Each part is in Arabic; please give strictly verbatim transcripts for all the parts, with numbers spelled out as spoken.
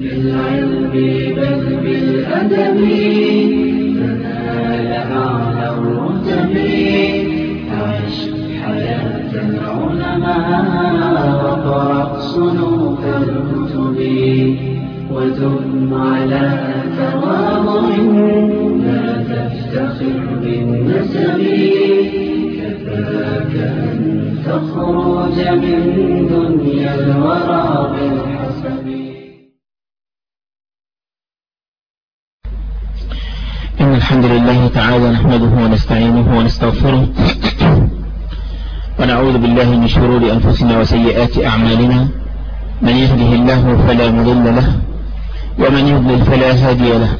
بالعلم بل بالأدب تنال أعلى الرتب. عش حياة العلماء وقرأ صنوف الكتب ودم على تواضع لا تفتخر بالنسب. كفاك أن تخرج من دنيا الورى بالحسب. إن الحمد لله تعالى نحمده ونستعينه ونستغفره ونعوذ بالله من شرور أنفسنا وسيئات أعمالنا. من يهده الله فلا مضل له ومن يضلل فلا هادي له.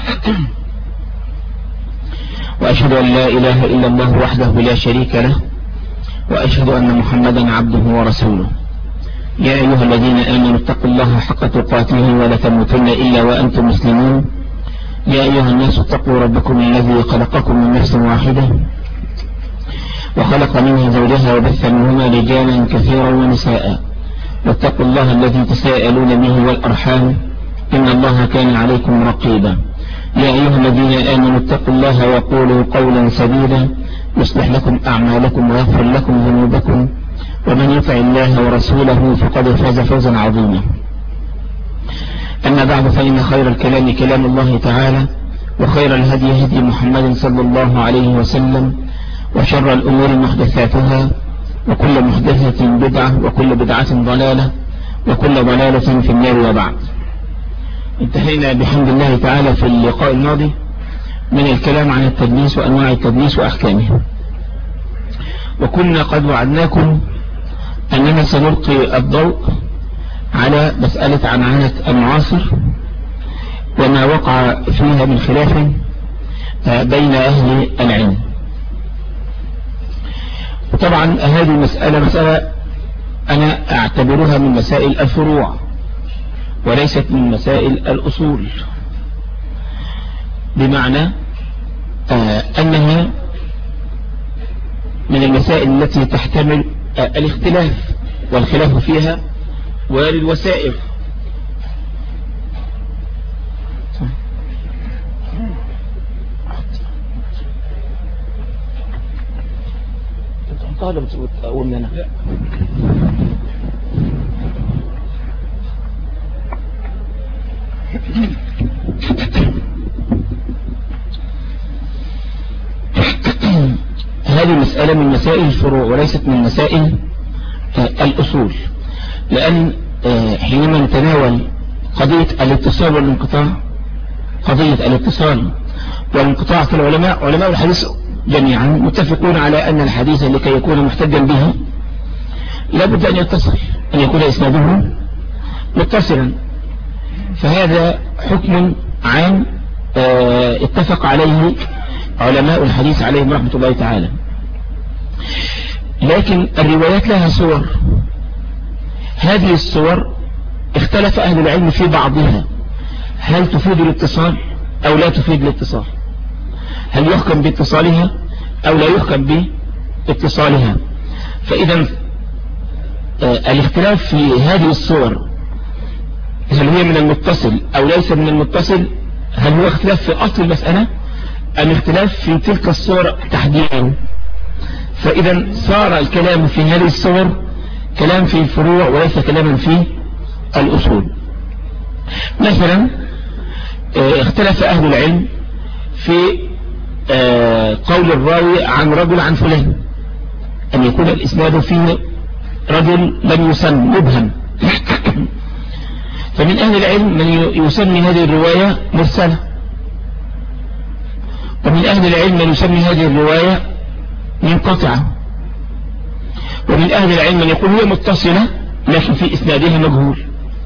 وأشهد أن لا إله إلا الله وحده لا شريك له وأشهد أن محمدا عبده ورسوله. يا أيها الذين آمنوا اتقوا الله حق تقاته ولا تموتن إلا وأنتم مسلمون. يا أيها الناس اتقوا ربكم الذي خلقكم من نفس واحدة وخلق منها زوجها وبث منهما رجالا كثيرا ونساء. واتقوا الله الذي تساءلون به والأرحام إن الله كان عليكم رقيبا. يا أيها الذين آمنوا اتقوا الله وقولوا قولا سديدا يصلح لكم أعمالكم ويغفر لكم ذنوبكم ومن يطع الله ورسوله فقد فاز فوزا عظيما. أما بعد فإن خير الكلام كلام الله تعالى وخير الهدي هدي محمد صلى الله عليه وسلم وشر الأمور محدثاتها وكل محدثة بدعة وكل بدعة ضلالة وكل ضلالة في النار. وبعد، انتهينا بحمد الله تعالى في اللقاء الماضي من الكلام عن التدليس وأنواع التدليس وأحكامه، وكنا قد وعدناكم أننا سنلقي الضوء على مسألة عنعنة المعاصر وما وقع فيها من خلاف بين أهل العلم. طبعا هذه المسألة مسألة أنا أعتبرها من مسائل الفروع وليست من مسائل الأصول، بمعنى أنها من المسائل التي تحتمل الاختلاف والخلاف فيها وللوسائل. هذه مسألة من مسائل الفروع وليست من مسائل الأصول، لأن حينما نتناول قضية الاتصال والانقطاع قضية الاتصال والانقطاع في العلماء علماء الحديث جميعا متفقون على أن الحديث لكي يكون محتجا به لابد أن يتصل، أن يكون إسناده متصلا. فهذا حكم عام اتفق عليه علماء الحديث عليهم رحمة الله تعالى. لكن الروايات لها صور، هذه الصور اختلف أهل العلم في بعضها، هل تفيد الاتصال أو لا تفيد الاتصال، هل يحكم باتصالها أو لا يحكم باتصالها. فإذا الاختلاف في هذه الصور هل هي من المتصل أو ليس من المتصل، هل هو اختلاف في أصل المسألة أم اختلاف في تلك الصور تحديدا. فإذا صار الكلام في هذه الصور كلام في الفروع وليس كلاما في الأصول. مثلا اختلف أهل العلم في قول الراوي عن رجل عن فلان، أن يكون الإسناد فيه رجل لم يسم مبهم. فمن أهل العلم من يسمي هذه الرواية مرسلة، ومن أهل العلم من يسمي هذه الرواية منقطعة، ومن أهل العلم من يقول هي متصلة لكن في إسنادها مجهول.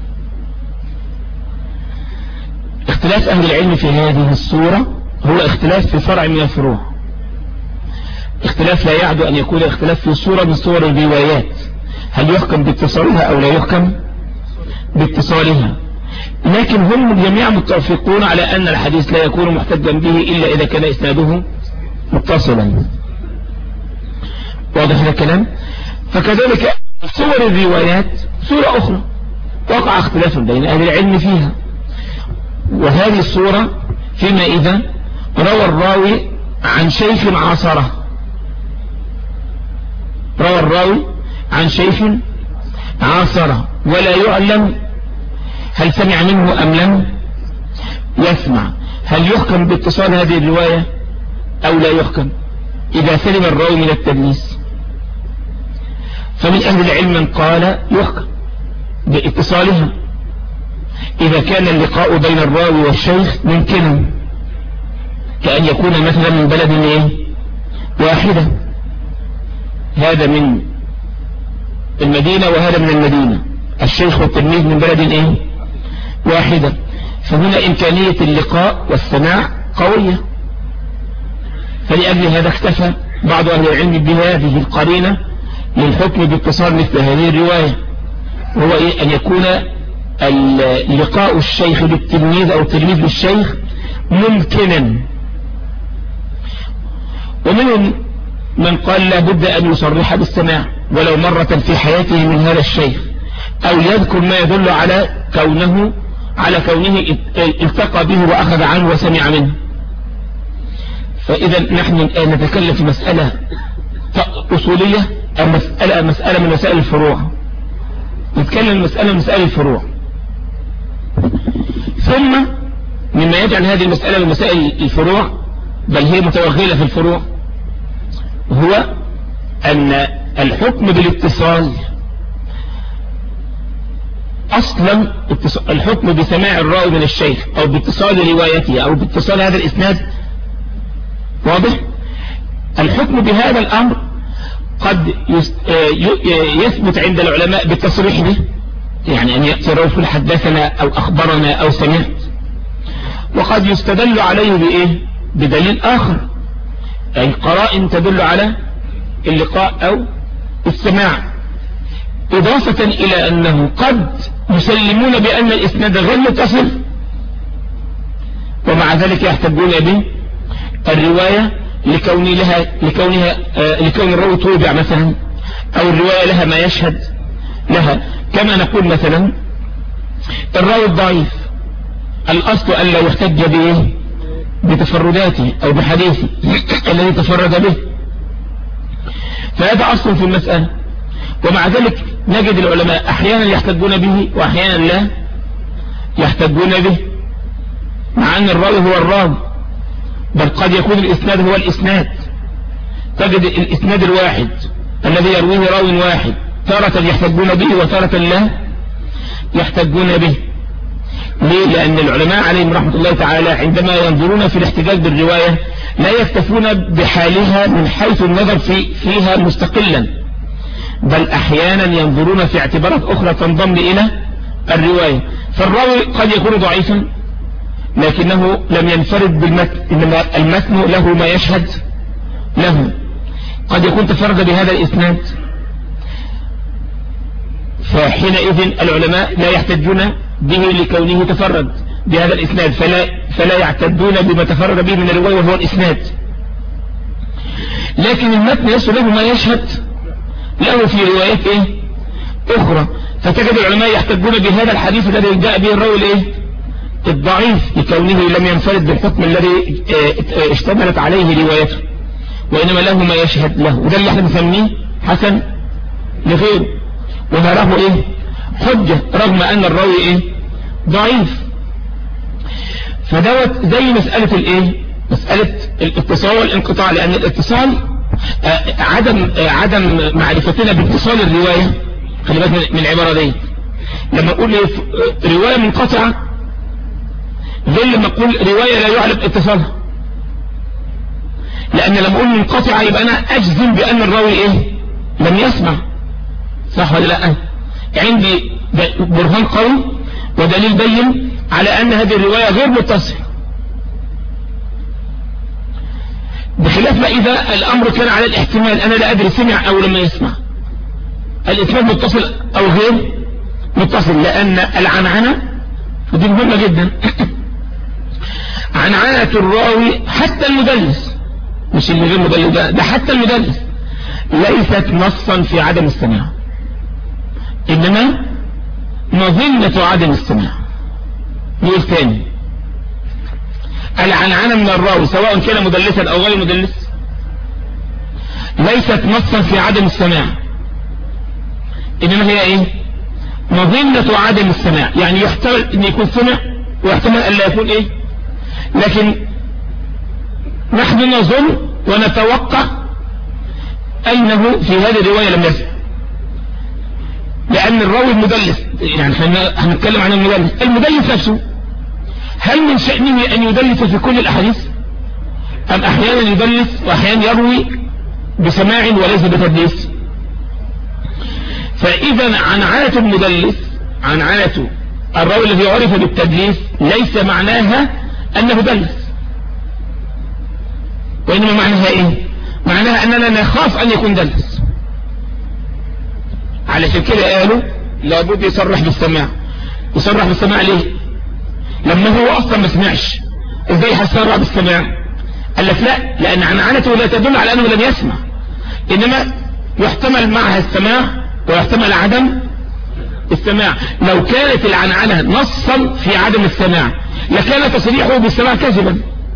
اختلاف أهل العلم في هذه الصورة هو اختلاف في فرع من الفروع، اختلاف لا يعد أن يكون اختلاف في صورة من صور الروايات، هل يحكم باتصالها أو لا يحكم باتصالها. لكن هم جميعا متفقون على أن الحديث لا يكون محتجا به إلا إذا كان إسناده متصلا. واضح هذا الكلام؟ فكذلك صور الروايات صورة أخرى وقع اختلاف بين أهل العلم فيها، وهذه الصورة فيما إذا روى الراوي عن شيخ عاصره، روى الراوي عن شيخ عاصره ولا يعلم هل سمع منه أم لم يسمع، هل يحكم باتصال هذه الرواية أو لا يحكم إذا سلم الراوي من التدليس؟ فمن أهل العلم من قال يحكم باتصالها إذا كان اللقاء بين الراوي والشيخ ممكنا، كأن يكون مثلا من بلد إيه؟ واحدة، هذا من المدينة وهذا من المدينة، الشيخ والتلميذ من بلد إيه؟ واحدة، فهنا إمكانية اللقاء والسماع قوية، فلأجل هذا اكتفى بعض أهل العلم بهذه القرينة للحكم باتصال مثل هذه الرواية، وهو إيه؟ أن يكون لقاء الشيخ بالتلميذ أو التلميذ بالشيخ ممكنا. ومنهم من قال لا بد أن يصرح بالسماع ولو مرة في حياته من هذا الشيخ، أو يذكر ما يدل على كونه على كونه التقى به وأخذ عنه وسمع منه. فإذا نحن الآن نتكلم في مسألة أصولية أو مسألة, مسألة من مسائل الفروع، نتكلم مسألة من مسائل الفروع. ثم مما يجعل هذه المسألة من مسائل الفروع بل هي متوغلة في الفروع هو أن الحكم بالاتصال أصلا الحكم بسماع الراوي من الشيخ أو باتصال روايته أو باتصال هذا الإسناد واضح. الحكم بهذا الأمر قد يثبت عند العلماء بالتصريح به، يعني أن يأتي الرجل حدثنا أو أخبرنا أو سمعت، وقد يستدل عليه بإيه؟ بدليل آخر، أي قرائن تدل على اللقاء أو السماع، إضافة إلى أنه قد يسلمون بأن الإسناد غير متصل ومع ذلك يحتجون به الرواية لكون لها لكونها آه لكون الراوي توبع مثلا، أو الرواية لها ما يشهد لها، كما نقول مثلا الراوي الضعيف الأصل أن لا يحتج به بتفرداته أو بحديثه الذي تفرد به، فهذا أصل في المسألة. ومع ذلك نجد العلماء أحيانا يحتجون به وأحيانا لا يحتجون به، مع أن الراوي هو الراوي، بل قد يكون الإسناد هو الإسناد. تجد الإسناد الواحد الذي يرويه راوي واحد تارة يحتجون به وتارة لا يحتجون به. ليه؟ لأن العلماء عليهم رحمة الله تعالى عندما ينظرون في الاحتجاج بالرواية لا يكتفون بحالها من حيث النظر في فيها مستقلا، بل أحيانا ينظرون في اعتبارات أخرى تنضم إلى الرواية. فالراوي قد يكون ضعيفا لكنه لم ينفرد بالمتن، إنما المتن له ما يشهد له، قد يكون تفرد بهذا الإسناد، فحينئذ العلماء لا يحتجون به لكونه تفرد بهذا الإسناد، فلا, فلا يعتدون بما تفرد به من الرواية وهو الإسناد. لكن المتن يصل له ما يشهد له في روايات إيه؟ أخرى، فتجد العلماء يحتجون بهذا الحديث الذي جاء به الراوي الإيه؟ الضعيف لكونه لم ينفرد بالحكم الذي اشتملت عليه روايته، وإنما له ما يشهد له، وده اللي احنا بنسميه حسن لغيره، ونراه إيه؟ حجة رغم أن الراوي إيه؟ ضعيف. فدوت زي مسألة الإيه؟ مسألة الاتصال والانقطاع، لأن الاتصال آه عدم آه عدم معرفتنا باتصال الرواية. خلي بالك من العبارة دي، لما أقول إيه؟ رواية منقطعة غير لما أقول رواية لا يعلم اتصالها، لأن لما أقول منقطعة يبقى أنا أجزم بأن الراوي إيه؟ لم يسمع، صح ولا لا؟ عندي برهان قوي ودليل بين على أن هذه الرواية غير متصلة، بخلاف ما إذا الأمر كان على الاحتمال، أنا لا أدري سمع أو لم يسمع، الإسناد متصل أو غير متصل، لأن العنعنة ودي مهمة جدا عنعنة الراوي حتى المدلس، مش اللي غير مدلس، ده, ده حتى المدلس ليست نصا في عدم السماع، إنما مظنة عدم السماع. نقول ثاني العنعنة من الراوي سواء كان مدلسا أو غير مدلس ليست نصا في عدم السماع، إنما هي إيه؟ مظنة عدم السماع، يعني يحتمل أن يكون سمع ويحتمل أن لا يكون إيه، لكن نحن نظن ونتوقع أنه في هذه الرواية لم يسمع، لأن الراوي المدلس، يعني هنتكلم عن المدلس المدلس نفسه، هل من شأنه أن يدلس في كل الأحاديث أم أحيانا يدلس وأحيانا يروي بسماع وليس بتدليس؟ فإذا عنعنة المدلس، عنعنة الراوي الذي عرف بالتدليس ليس معناها أنه دلس، وإنما معناها إيه؟ معناها أننا نخاف أن يكون دلس. علشان كده قالوا لابد يصرح بالسماع. يصرح بالسماع ليه؟ لما هو أصلا ما سمعش إزاي هيصرح بالسماع؟ قال لك لا، لأن عنعنته لا تدل على أنه لم يسمع، إنما يحتمل معها السماع ويحتمل عدم السماع. لو كانت العنعنة نصا في عدم السماع لكان تصريحه بالسماع كذبا،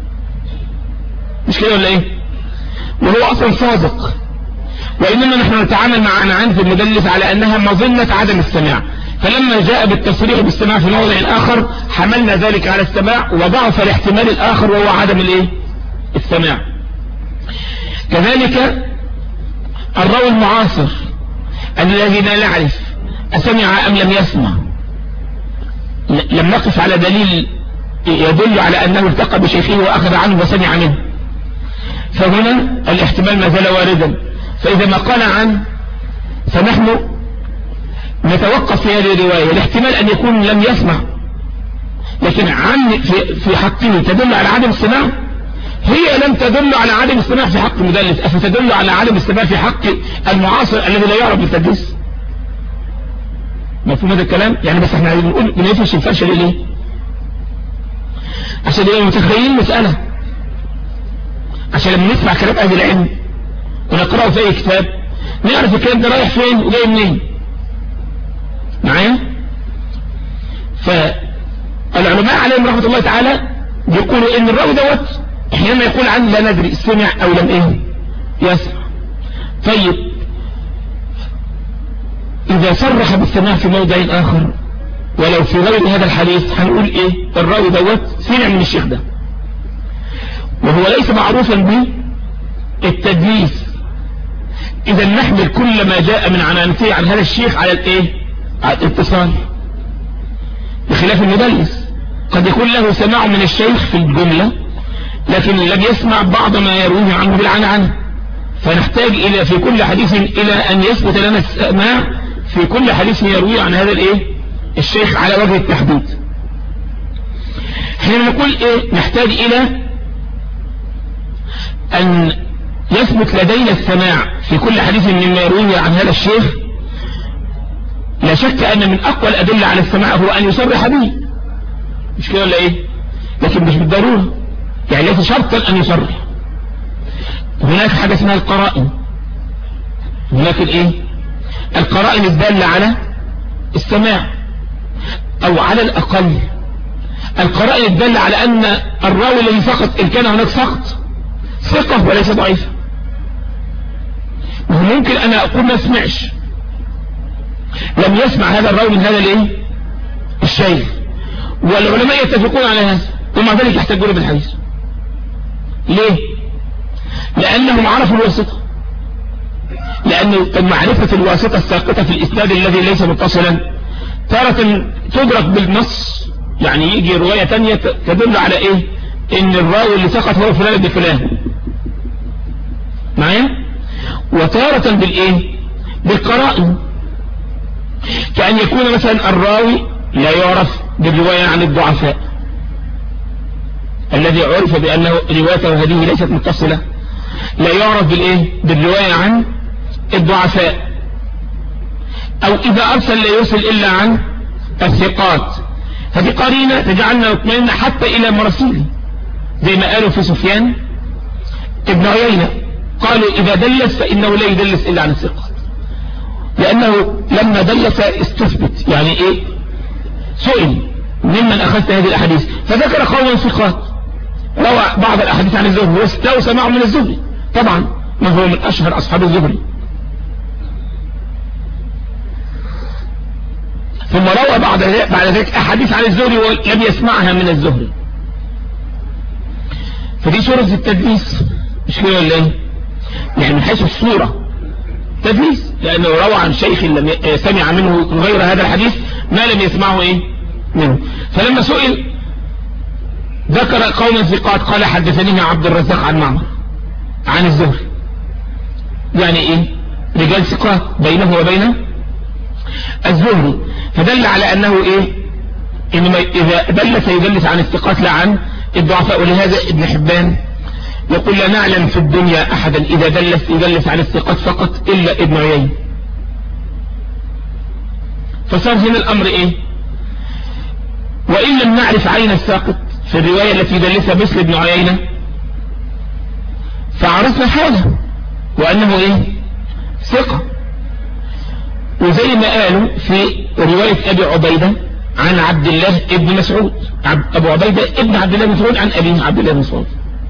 مش كده ولا ايه؟ وهو اصلا صادق، وانما نحن نتعامل مع عنعنة المدلس على انها مظنة عدم السماع، فلما جاء بالتصريح بالسماع في موضع اخر حملنا ذلك على السماع وضعف الاحتمال الاخر وهو عدم الايه؟ السماع. كذلك الراوي المعاصر الذي لا نعرف أسمع أم لم يسمع، لم نقف على دليل يدل على أنه التقى بشيخه وأخذ عنه وسمع منه، فهنا الاحتمال ما زال واردا. فإذا ما قال عنه فنحن نتوقف في هذه الرواية، الاحتمال أن يكون لم يسمع، لكن عن في حقه تدل على عدم السماع، هي لم تدل على عدم السماع في حق المدلس، أفتدل على عدم السماع في حق المعاصر الذي لا يعرف بالتدليس؟ مفهوم هذا الكلام؟ يعني بس احنا بنقول بنفش الفرشة ليه؟ عشان يبقى متخيلين مسألة، عشان لما نسمع كلام أهل العلم ونقرأه في أي كتاب نعرف الكلام ده رايح فين وجاي منين. معايا؟ فالعلماء عليهم رحمة الله تعالى يقولوا إن الراوي دوت احيانا يقول عنه لا ندري سمع أو لم إيه يسمع. طيب إذا صرح بالسماع في موضع آخر ولو في غير هذا الحديث هنقول إيه؟ الراوي دوت سمع من الشيخ ده، وهو ليس معروفا بالتدليس، إذا نحمل كل ما جاء من عنانته عن هذا الشيخ على الإيه؟ على الاتصال، بخلاف المدلس قد يكون له سماع من الشيخ في الجملة لكن لم يسمع بعض ما يرويه عنه بالعنعنة، فنحتاج إلى في كل حديث إلى أن يثبت لنا السماع في كل حديث يرويه عن هذا الإيه؟ الشيخ على وجه التحديد. حين نقول إيه؟ نحتاج إلى أن يثبت لدينا السماع في كل حديث مما يرويه عن هذا الشيخ. لا شك أن من أقوى الأدلة على السماع هو أن يصرح به، مش كده ولا إيه؟ لكن مش بالضرورة، يعني ليس شرطا أن يصرح. هناك حاجة اسمها القرائن، هناك الإيه؟ القرائن الدالة على السماع، أو على الأقل القرائن الدالة على أن الراوي الذي سقط إن كان هناك سقط ثقة وليس ضعيفة. وممكن أنا أقول ما سمعش، لم يسمع هذا الراوي من هذا الإيه؟ الشيخ، والعلماء يتفقون على هذا ومع ذلك يحتجون بالحديث. ليه؟ لأنهم عرفوا الواسطة، لأن معرفة الواسطة الساقطة في الإسناد الذي ليس متصلا تارة تدرك بالنص، يعني يجي رواية تانية تدل على إيه؟ إن الراوي اللي سقط هو فلان ابن فلان معايا، وتارة بالإيه؟ بالقرائن، كأن يكون مثلا الراوي لا يعرف بالرواية عن الضعفاء الذي عرف بأنه روايته هذه ليست متصلة، لا يعرف بالإيه؟ بالرواية عن الضعفاء، أو إذا أرسل لا يرسل إلا عن الثقات. هذه قرينة تجعلنا نطمئن حتى إلى مراسيله، زي ما قالوا في سفيان ابن عيينة، قالوا إذا دلس فإنه لا يدلس إلا عن الثقات، لأنه لما دلس استثبت، يعني إيه؟ سئل ممن أخذت هذه الأحاديث فذكر قوما ثقات، روى بعض الأحاديث عن الزهري لو سمعوا من الزهري طبعا، ما هو من أشهر أصحاب الزهري. ثم روى بعد بعد ذلك أحاديث عن الزهري ولم يسمعها من الزهري. فدي صورة التدليس، مش كده ولا ايه؟ يعني من حيث الصورة تدليس، لأنه روى عن شيخ لم سمع منه غير هذا الحديث ما لم يسمعه ايه منه. فلما سئل ذكر قوم ثقات قال حدثني عبد الرزاق عن معمر عن الزهري، يعني ايه؟ رجال ثقات بينه وبين الزهري، فدل على انه ايه؟ انما اذا دلس يدلس عن الثقات لا عن الضعفاء. ولهذا ابن حبان يقول لا نعلم في الدنيا احدا اذا دلس يدلس عن الثقات فقط الا ابن عيينة. فصار هنا الامر ايه؟ وان لم نعرف عين الساقط في الرواية التي دلسها مثل ابن عيينة فعرفنا حاله وانه ايه؟ ثقة. وزي ما قالوا في رواية ابي عبيدة عن عبد الله ابن مسعود، ابو عبيدة ابن عبد الله بن مسعود عن ابيه عبد الله بن مسعود.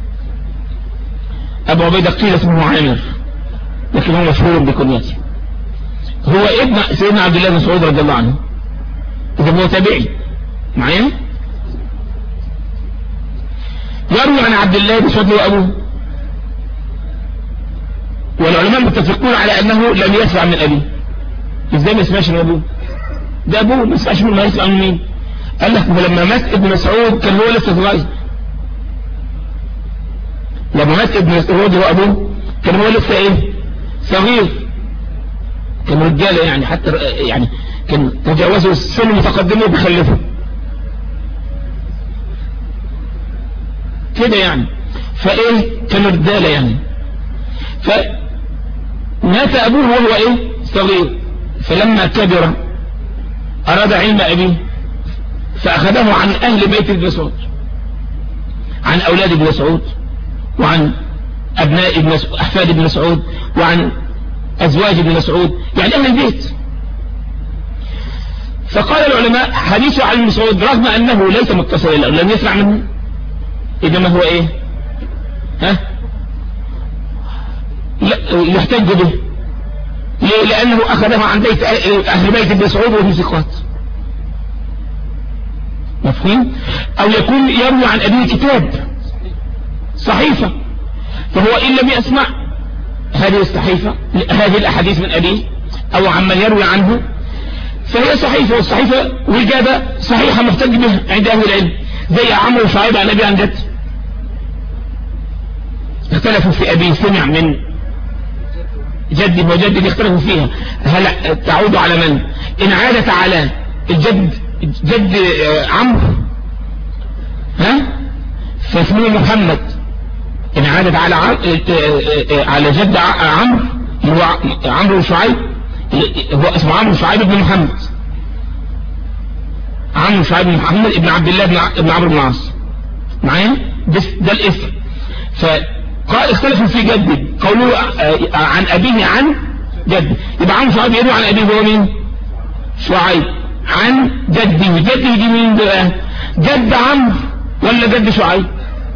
ابو عبيدة قيل اسمه عامر لكن هو مشهور بكنيته، هو ابن سيدنا عبد الله بن مسعود رضي الله عنه، اذا هو تابعي معايا. يروي عن عبد الله بن مسعود وابوه، والعلماء متفقون على انه لم يسمع من ابيه. ازاي ما يسمعش من ابوه؟ ده ابوه ما يسمعش من، ما يسمع من مين؟ قال لك لما مات ابن مسعود كان هو لسه صغير، لما مات ابن مسعود هو ابوه كان هو لسه ايه؟ صغير، كان رجاله يعني، حتى يعني كان تجاوزوا السن المتقدمه وبيخلفوا كده يعني، فايه كان رجاله يعني. فمات ابوه وهو ايه؟ صغير. فلما كبر اراد علم ابيه فاخذه عن اهل بيت ابن مسعود، عن اولاد ابن مسعود وعن ابناء ابن مسعود احفاد ابن مسعود وعن ازواج ابن مسعود، يعني اهل البيت. فقال العلماء حديثه عن ابن مسعود رغم انه ليس متصلا لم يسمع منه، انما هو ايه؟ ها؟ يحتج به. ليه؟ لانه اخذه عن بيت اهل بيت ابن مسعود وهم ثقات. مفهوم؟ او يكون يروي عن ابيه كتاب صحيفة، فهو ان لم يسمع هذه الصحيفة هذه الاحاديث من ابيه او عمن يروي عنه فهي صحيفة، والصحيفة وجادة صحيحة محتج بها عند اهل العلم. زي عمرو وشعيب عن ابي عن جد، اختلفوا في ابيه سمع من جد وجد، اختلفوا فيها هل تعود على من؟ ان عادت على الجد جد عمرو ها فاسمه محمد، ان عادت على على جد عمرو هو عمرو وشعيب هو اسمه عمرو وشعيب بن محمد، عمرو وشعيب بن محمد ابن عبد الله بن عمرو بن العاص معايا، بس ده الاسم. فقال اختلفوا في جد، قولوا عن ابيه عن جد، يبقى عمرو وشعيب يروي عن ابيه هو مين؟ شعيب عن جده، جده دي مين بقى؟ جد عمرو ولا جد شعيب؟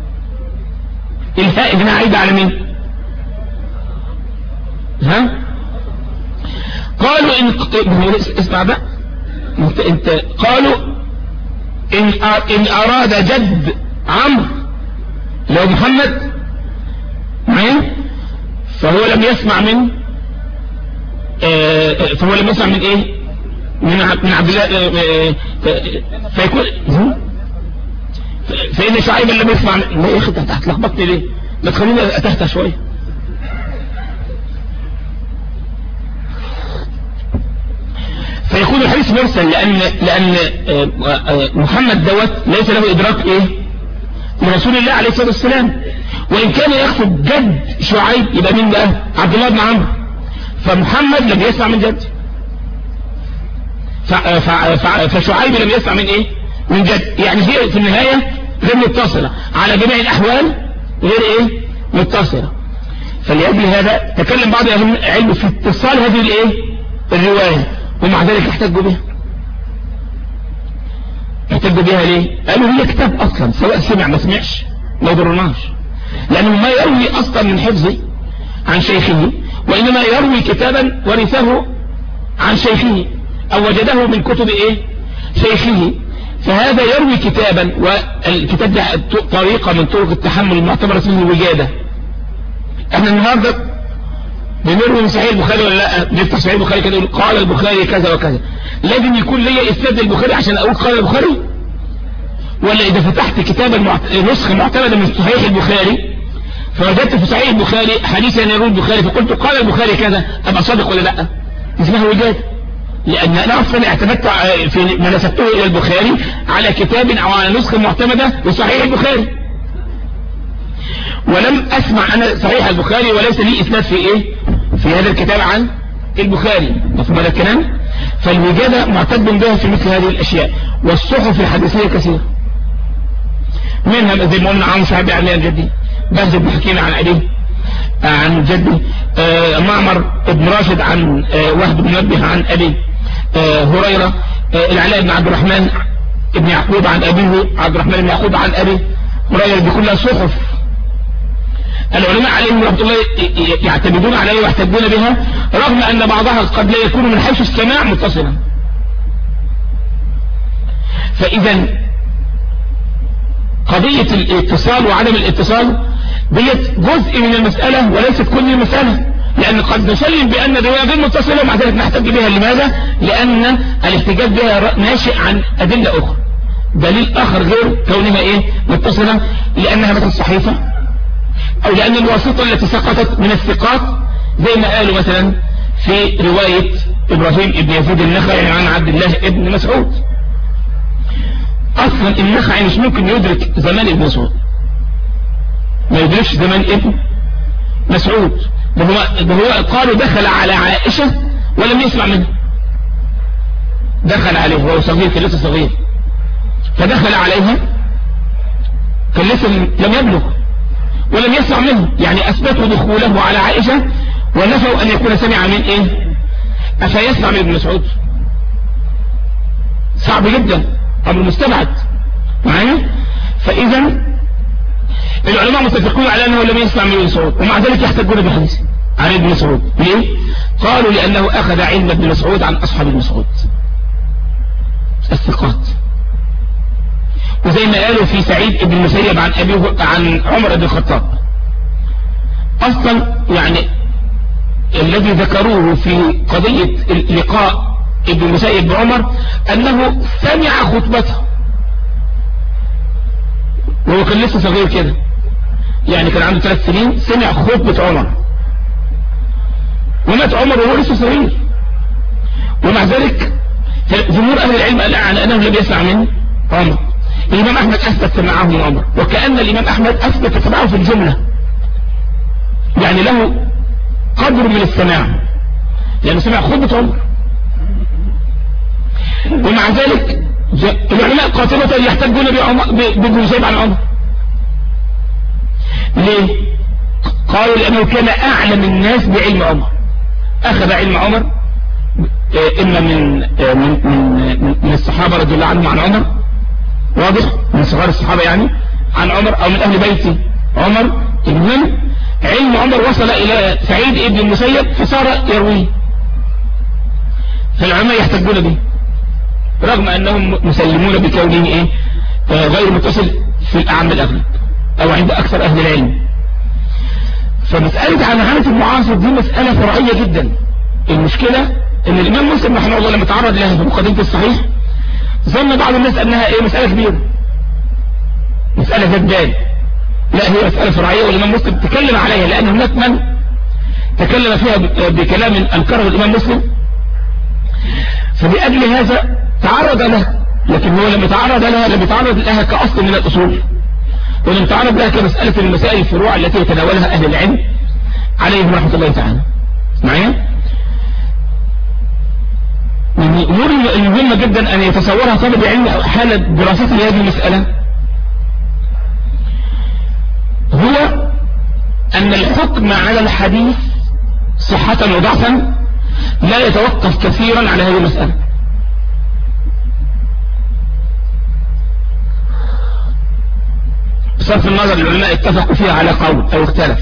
الفاء هنا عايدة على مين؟ ها؟ قالوا ان اسمع بقى انت, انت قالوا ان ان اراد جد عمرو لو محمد معين فهو لم يسمع من اه فهو لم يسمع من ايه؟ من من عبد الله فيكون فإن شعيب لم يسمع من... ما يا اخي انت هتلخبطني ليه؟ ما تخليني اتهته شويه. فيكون الحديث مرسل لان لان محمد دوت ليس له ادراك ايه؟ لرسول الله عليه الصلاه والسلام، وان كان يقصد جد شعيب يبقى مين بقى؟ عبد الله بن عمرو، فمحمد لم يسمع من جد، فشعيب لم يسمع من ايه؟ من جد، يعني هي في النهاية غير متصلة على جميع الاحوال، غير ايه؟ متصلة. فلأجل هذا تكلم بعض اهل العلم في اتصال هذه الايه؟ الرواية، ومع ذلك احتجوا بها. احتجوا بها ليه؟ قالوا هي كتاب اصلا سواء سمع ما سمعش ما يضرناش، لأنه ما يروي أصلا من حفظه عن شيخه، وإنما يروي كتابا ورثه عن شيخه أو وجده من كتب إيه شيخه، فهذا يروي كتابا، والكتاب ده طريقة من طرق التحمل المعتبرة اسمه الوجادة. احنا النهاردة بنروي من صحيح البخاري ولا لا؟ بنفتح صحيح البخاري كده يقول قال البخاري كذا وكذا، لازم يكون لي اسناد البخاري عشان اقول قال البخاري؟ ولا اذا فتحت كتابا معت... نسخة معتمدة من صحيح البخاري فوجدت في صحيح البخاري حديثا يروي البخاري فقلت قال البخاري كذا، ابقى صادق ولا لا؟ اسمها وجادة، لأن أنا أصلا اعتمدت في ما نسبته إلى البخاري على كتاب أو على نسخة معتمدة لصحيح البخاري، ولم أسمع أنا صحيح البخاري وليس لي إسناد في إيه في هذا الكتاب عن البخاري. مفهوم هذا الكلام؟ فالوجادة معتد بها في مثل هذه الأشياء. والصحف الحديثية كثيرة، منها زي ما قلنا عن شعبي عن الجدي، بهز بن حكيم عن أبيه عن جدي، آه معمر بن راشد عن آه وهب بن منبه عن أبي آه هريرة، آه العلاء بن عبد الرحمن بن يعقوب عن أبيه عبد الرحمن بن يعقوب عن أبي هريرة. دي كلها صحف العلماء عليهم رحمة الله يعتمدون عليها ويحتجون بها، رغم أن بعضها قد لا يكون من حيث السماع متصلا. فإذا قضية الاتصال وعدم الاتصال ديت جزء من المسألة وليست كل المسألة، لأن قد نسلم بأن الرواية غير متصلة ومع ذلك نحتج بها. لماذا؟ لأن الاحتجاج بها ناشئ عن أدلة أخرى، دليل آخر غير كونها إيه متصلة، لأنها مثل صحيفة، أو لأن الواسطة التي سقطت من الثقات، زي ما قالوا مثلا في رواية إبراهيم ابن يزيد النخعي عن عبد الله ابن مسعود. أصلا النخعي مش ممكن يدرك زمان ابن مسعود، ما يدركش زمان ابن مسعود، ده هو, ده هو قالوا دخل على عائشة ولم يسمع منه، دخل عليه وهو صغير، كان لسه صغير، فدخل عليها كان لسه لم يبلغ ولم يسمع منه، يعني أثبتوا دخوله على عائشة ونفوا أن يكون سمع من إيه؟ أفيسمع من ابن مسعود؟ صعب جدا، أمر مستبعد معايا. فإذا العلماء متفقون على أنه لم يسمع من ابن مسعود، ومع ذلك يحتجون بحديث عن ابن مسعود. ليه؟ قالوا لأنه أخذ علم ابن مسعود عن أصحاب ابن مسعود الثقات، وزي ما قالوا في سعيد ابن المسيب عن أبيه عن عمر بن الخطاب. أصلا يعني الذي ذكروه في قضية لقاء ابن المسيب بعمر أنه سمع خطبته وهو كان لسه صغير كده، يعني كان عنده ثلاث سنين، سمع خطبة عمر، ومات عمر وهو لسه صغير، ومع ذلك جمهور أهل العلم قال عن أنه لم يسمع من عمر. الإمام أحمد أثبت سماعه من عمر، وكأن الإمام أحمد أثبت سماعه في الجملة، يعني له قدر من السماع لأنه سمع خطبة عمر. ومع ذلك العلماء قاطبة يحتجون بابن مسيب عن عمر. ليه؟ قالوا لأنه كان أعلم الناس بعلم عمر، أخذ علم عمر إما من من من, من الصحابة رضي الله عنهم عن عمر، واضح، من صغار الصحابة يعني عن عمر، أو من أهل بيت عمر. المهم علم عمر وصل إلى سعيد ابن المسيب فصار يرويه، فالعلماء يحتجون به رغم أنهم مسلمون بكونه إيه آه غير متصل في الأعم الأغلب أو عند أكثر أهل العلم. فمسألة عنعنة المعاصر دي مسألة فرعية جدا. المشكلة أن الإمام مسلم رحمه الله لما تعرض لها في مقدمة الصحيح ظن بعض الناس أنها إيه مسألة كبيرة، مسألة جدال. لا، هي مسألة فرعية، والإمام مسلم تكلم عليها، لأن هناك من تكلم فيها بكلام أنكره الإمام مسلم، فبأجل هذا تعرض لها. لكن هو لم يتعرض لها لم يتعرض لها كأصل من الأصول، ولم يتعرض لها كمسألة من المسائل الفروع التي يتناولها أهل العلم عليهم رحمة الله تعالى. معايا؟ من الأمور المهمة جدا أن يتصورها طالب علم حالة دراسته لهذه المسألة هو أن الحكم على الحديث صحة وضعفا لا يتوقف كثيرا على هذه المسألة. بصرف النظر العلماء اتفقوا فيها على قول او اختلفوا.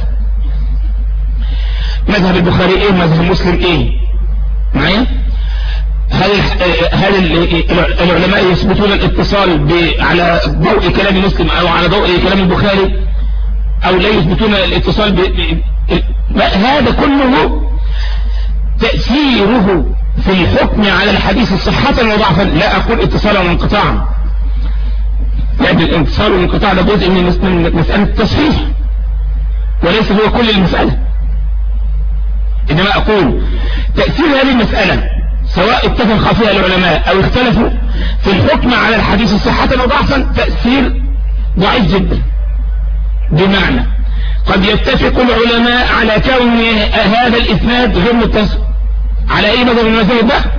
مذهب البخاري ايه ومذهب مسلم ايه معايا؟ هل هل العلماء يثبتون الاتصال على ضوء كلام مسلم او على ضوء كلام البخاري او لا يثبتون الاتصال ب... هذا كله تأثيره في الحكم على الحديث صحة وضعفا. لا اقول اتصالا وانقطاعا، لأن الانتصال والانقطاع ده جزء من مسألة التصحيح وليس هو كل المسألة. إنما أقول تأثير هذه المسألة سواء اتفق فيها العلماء أو اختلفوا في الحكم على الحديث صحة وضعفا تأثير ضعيف جدا. بمعنى قد يتفق العلماء على كون هذا الإسناد غير متصل على أي مذهب من المذاهب ده،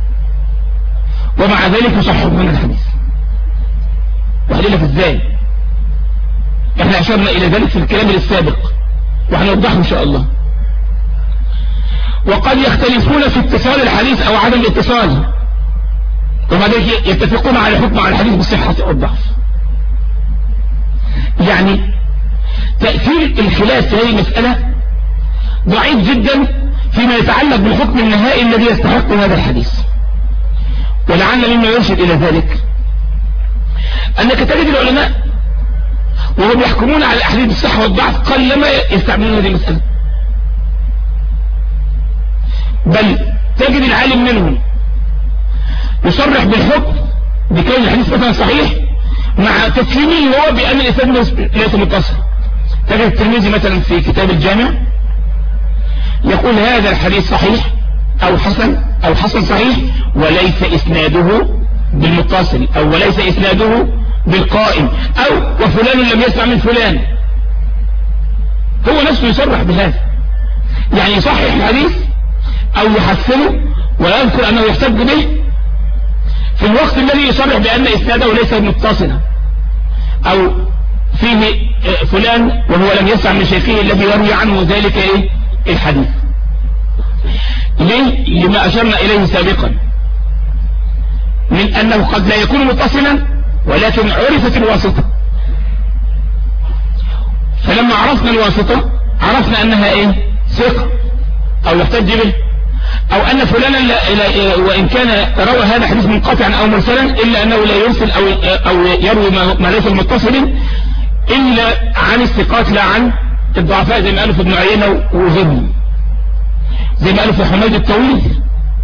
ومع ذلك يصححون الحديث. وهقول لك ازاي؟ احنا اشرنا الى ذلك في الكلام السابق وهنوضحه ان شاء الله. وقد يختلفون في اتصال الحديث او عدم الاتصال، ومع ذلك يتفقون على الحكم على الحديث بالصحة والضعف. يعني تأثير الخلاف في هذه المسألة ضعيف جدا فيما يتعلق بالحكم النهائي الذي يستحق هذا الحديث. ولعل مما يرشد الى ذلك أنك تجد العلماء وهم يحكمون على الأحاديث بالصحة والضعف قلما يستعملون هذه المسألة، بل تجد العالم منهم يصرح بالحكم بكون الحديث مثلا صحيح مع تسليمه هو بأن الإسناد ليس متصل. تجد الترمذي مثلا في كتاب الجامع يقول هذا الحديث صحيح أو حسن أو حسن صحيح وليس إسناده بالمتصل أو وليس إسناده بالقائم أو وفلان لم يسمع من فلان. هو نفسه يصرح بهذا، يعني يصحح الحديث أو يحسنه ويذكر أنه يحتج به في الوقت الذي يصرح بأن إسناده ليس متصلا أو فيه فلان وهو لم يسمع من شيخه الذي يروي عنه ذلك إيه الحديث. ليه؟ لما أشرنا إليه سابقا من أنه قد لا يكون متصلا ولكن عرفت الواسطة، فلما عرفنا الواسطة عرفنا أنها إيه ثقة أو يحتج به، أو أن فلانا وإن كان روى هذا حديث منقطعا أو مرسلا إلا أنه لا يرسل أو, أو يروي ما ليس متصل إلا عن الثقات لا عن الضعفاء، زي ما قالوا في ابن عيينة وغيره، زي ما قالوا في حميد الطويل.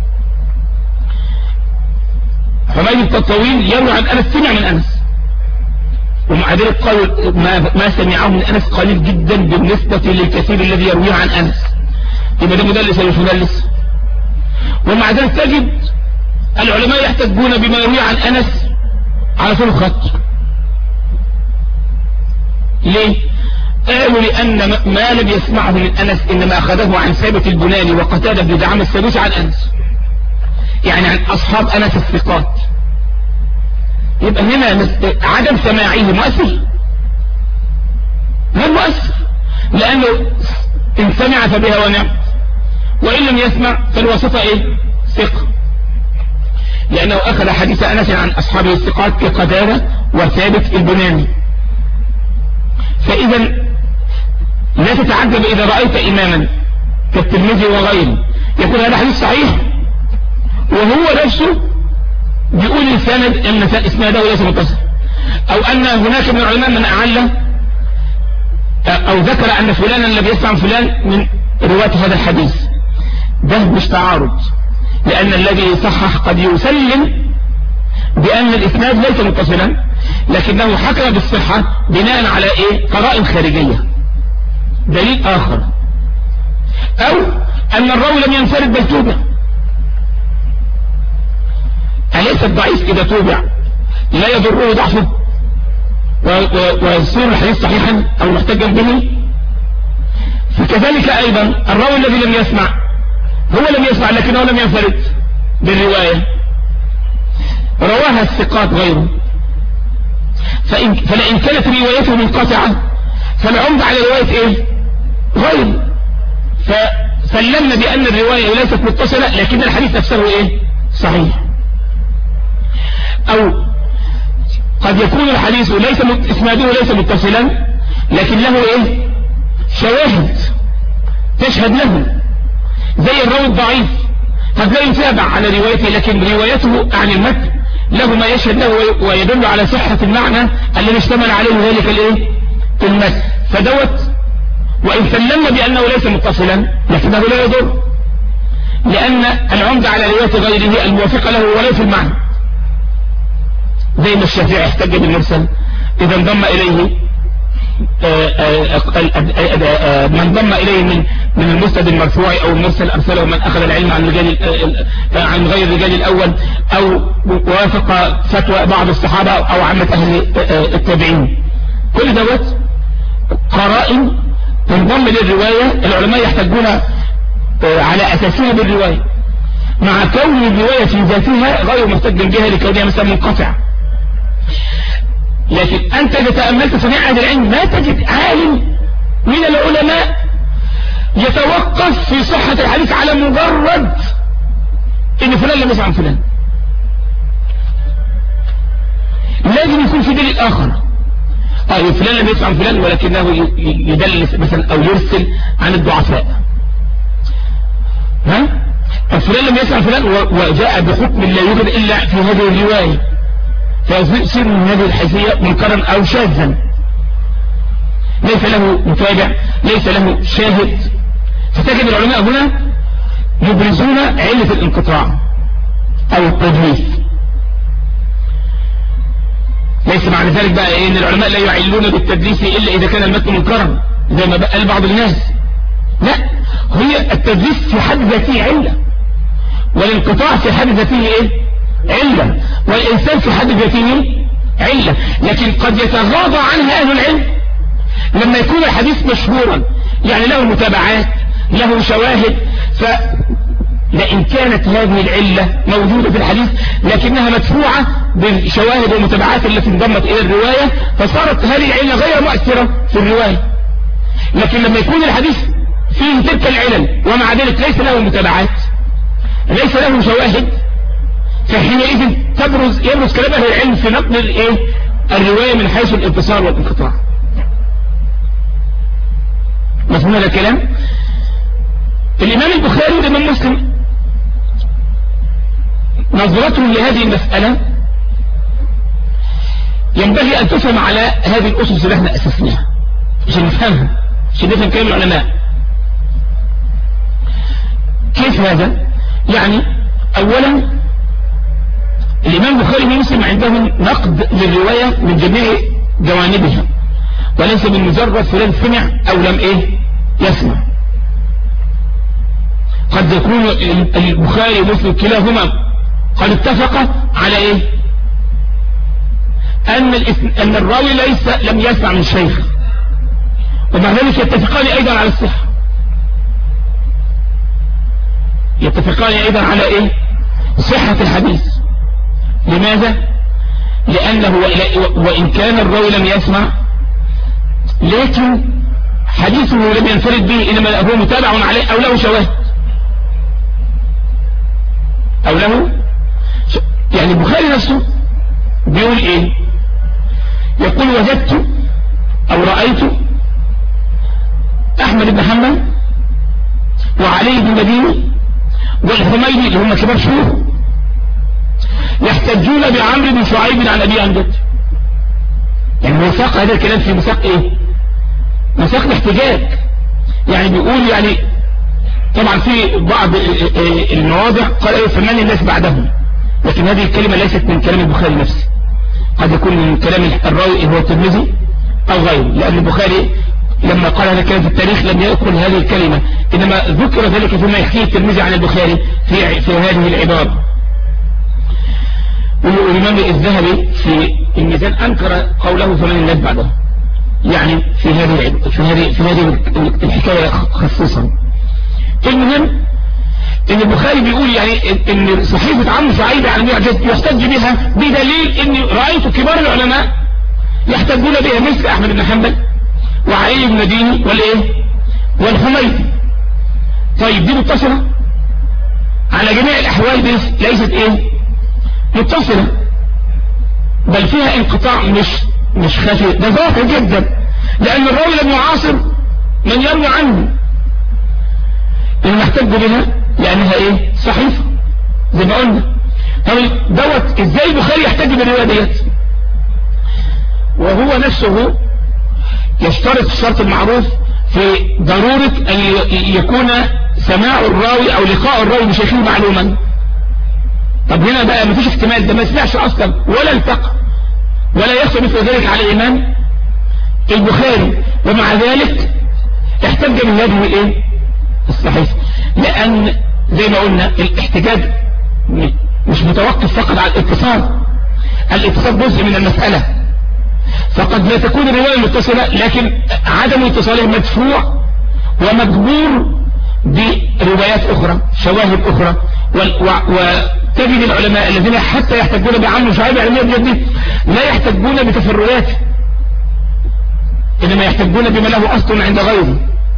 حميد الطويل يروي عن أنس سمع من أنس، ومع ذلك قالوا ما, ما سمعه من أنس قليل جدا بالنسبة للكثير الذي يرويه عن أنس، يبقى ده مدلس ولا مش مدلس؟ ومع ذلك تجد العلماء يحتجون بما يروي عن أنس على طول الخط. ليه؟ قالوا لأن ما لم يسمعه من أنس إنما أخذه عن ثابت البناني وقتادة بن دعامة السدوسي عن أنس، يعني عن أصحاب أنس الثقات. يبقى هنا عدم سماعه مؤثر، غير مؤثر، لأنه إن سمع فبها ونعم، وإن لم يسمع فالواسطة إيه ثقة، لأنه أخذ حديث أنس عن أصحابه الثقات كقتادة وثابت البناني. فإذا لا تتعجب إذا رأيت إماما كالترمذي وغيره يقول هذا حديث صحيح وهو نفسه بيقول السند ان اسناده ليس متصل، او ان هناك من العلماء من اعل او ذكر ان فلانا لم يسمع فلان من رواة هذا الحديث. ده مش تعارض، لان الذي صحح قد يسلم بان الاسناد ليس متصلا لكنه حكم بالصحة بناء على ايه قرائن خارجية، دليل اخر، او ان الراوي لم ينفرد بل توبع. أليس الضعيف إذا توبع لا يضره ضعفه ويصير الحديث صحيحا أو محتجا به؟ فكذلك أيضا الراوي الذي لم يسمع هو لم يسمع لكنه لم ينفرد بالرواية، رواها الثقات غيره، فإن فلئن كانت روايته منقطعة فالعمد على رواية إيه غير، فسلمنا بأن الرواية ليست متصلة لكن الحديث نفسه إيه صحيح. أو قد يكون الحديث ليس اسناده ليس متصلا لكن له ايه شواهد تشهد له، زي الراوي الضعيف قد لا يتابع على روايته لكن روايته عن المتن له ما يشهد له ويدل على صحة المعنى الذي اشتمل عليه ذلك الايه المتن، فدوت وإن سلمنا بأنه ليس متصلا لكنه لا يضر، لأن العمد على رواية غيره الموافقة له ولو في المعنى، زي ما الشافعي احتج بالمرسل إذا انضم إليه من انضم إليه من من المسند المرفوع أو المرسل أرسله من أخذ العلم عن رجال عن غير الرجال الأول أو وافق فتوى بعض الصحابة أو عامة أهل التابعين. كل دوت قرائن تنضم للرواية، العلماء يحتجون على أساسها بالرواية مع كون الرواية في ذاتها غير محتج بها لكونها مثلا منقطع. لكن أنت إذا تأملت صنيع أهل العلم ما تجد عالم من العلماء يتوقف في صحة الحديث على مجرد إن فلان لم يسمع عن فلان، لازم يكون في دليل آخر. طيب فلان لم يسمع عن فلان ولكنه يدلس مثلا أو يرسل عن الضعفاء، ها فلان لم يسمع عن فلان وجاء بحكم لا يوجد إلا في هذه الرواية، فيصير من هذه الحيثية منكرا أو شاذا، ليس له متابع ليس له شاهد. فتجد العلماء هنا يبرزون علة الانقطاع أو التدليس. ليس معنى ذلك بقى إيه ان العلماء لا يعلون بالتدليس إلا إذا كان المتن منكرا زي ما قال بعض الناس، لا، هي التدليس في حد ذاته علة، والانقطاع في حد ذاته إيه علة، والإنسان في حد ذاته علة، لكن قد يتغاضى عنها أهل العلم لما يكون الحديث مشهورا، يعني له متابعات له شواهد، فلئن كانت هذه العلة موجودة في الحديث لكنها مدفوعة بالشواهد والمتابعات التي انضمت إلى الرواية فصارت هذه العلة غير مؤثرة في الرواية. لكن لما يكون الحديث فيه تلك العلل ومع ذلك ليس له متابعات ليس له شواهد، فحينئذ تبرز يبرز كلام أهل العلم في نقل الايه الرواية من حيث الاتصال والانقطاع. مفهوم هذا الكلام؟ الإمام البخاري والإمام مسلم نظرتهم لهذه المسألة ينبغي أن تفهم على هذه الأسس اللي احنا أسسناها عشان نفهمها، عشان نفهم كلام العلماء. كيف هذا؟ يعني أولا الإمام البخاري ومسلم عندهم نقد للرواية من جميع جوانبها، وليس من مجرد فلان سمع أو لم إيه يسمع. قد يكون البخاري ومسلم كلاهما قد اتفق على إيه أن, أن الراوي ليس لم يسمع من شيخ، ومع ذلك يتفقان أيضا على الصحة، يتفقان أيضا على إيه صحة الحديث. لماذا؟ لأنه وإن كان الراوي لم يسمع لكن حديثه لم ينفرد به، إنما هو متابع عليه أو له شواهد أو له ش... يعني البخاري نفسه بيقول إيه؟ يقول وجدت أو رأيت أحمد بن حنبل وعلي بن مديني والحميدي اللي هم كبار شيوخ يحتجون بعمرو بن شعيب عن أبي عن جد. يعني مساق هذا الكلام في مساق إيه؟ مساق الاحتجاج. يعني بيقول يعني طبعا في بعض المواضع قال ايه فنان الناس بعدهم، لكن هذه الكلمة ليست من كلام البخاري نفسه، قد يكون من كلام الراوي هو الترمذي أو غيره، لأن البخاري لما قال هذا الكلام في التاريخ لم يأكل هذه الكلمة، إنما ذكر ذلك فيما يحكيه الترمذي عن البخاري في, في هذه العبارة. والإمام الذهبي في الميزان أنكر قوله فمن الناس بعده، يعني في هذه في هذه في هذه الحكاية خصوصا. المهم ان البخاري بيقول يعني ان صحيفة عمرو شعيب عن المعجز يحتج بها بدليل ان رأيت كبار العلماء يحتجون بها مثل احمد بن حنبل وعلي بن مديني والايه والحميدي. طيب دي متصلة على جميع الاحوال، ليست ايه متصلة. بل فيها انقطاع مش مش خفي، ده ظاهر جدا، لأن الراوي لم يعاصر من يروي عنه، اللي محتاج بها لأنها ايه صحيفة زي ما قلنا. طب دوت ازاي البخاري يحتاج بالرواية ديت وهو نفسه يشترط الشرط المعروف في ضرورة أن يكون سماع الراوي أو لقاء الراوي بشيخه معلوما؟ طب هنا بقى مفيش احتمال، ده ما سمعش أصلا ولا التقى ولا يخفى مثل ذلك على الإمام البخاري، ومع ذلك احتج من هذه الايه الصحيفة، لأن زي ما قلنا الاحتجاج مش متوقف فقط على الاتصال، الاتصال جزء من المسألة، فقد لا تكون الرواية متصلة لكن عدم اتصالها مدفوع ومجبور بروايات أخرى شواهد أخرى. وتجد العلماء الذين حتى يحتجون بعمل شعائب علمية بجد لا يحتجون بتفرعات، إنما يحتجون بما له أصل عند غيره.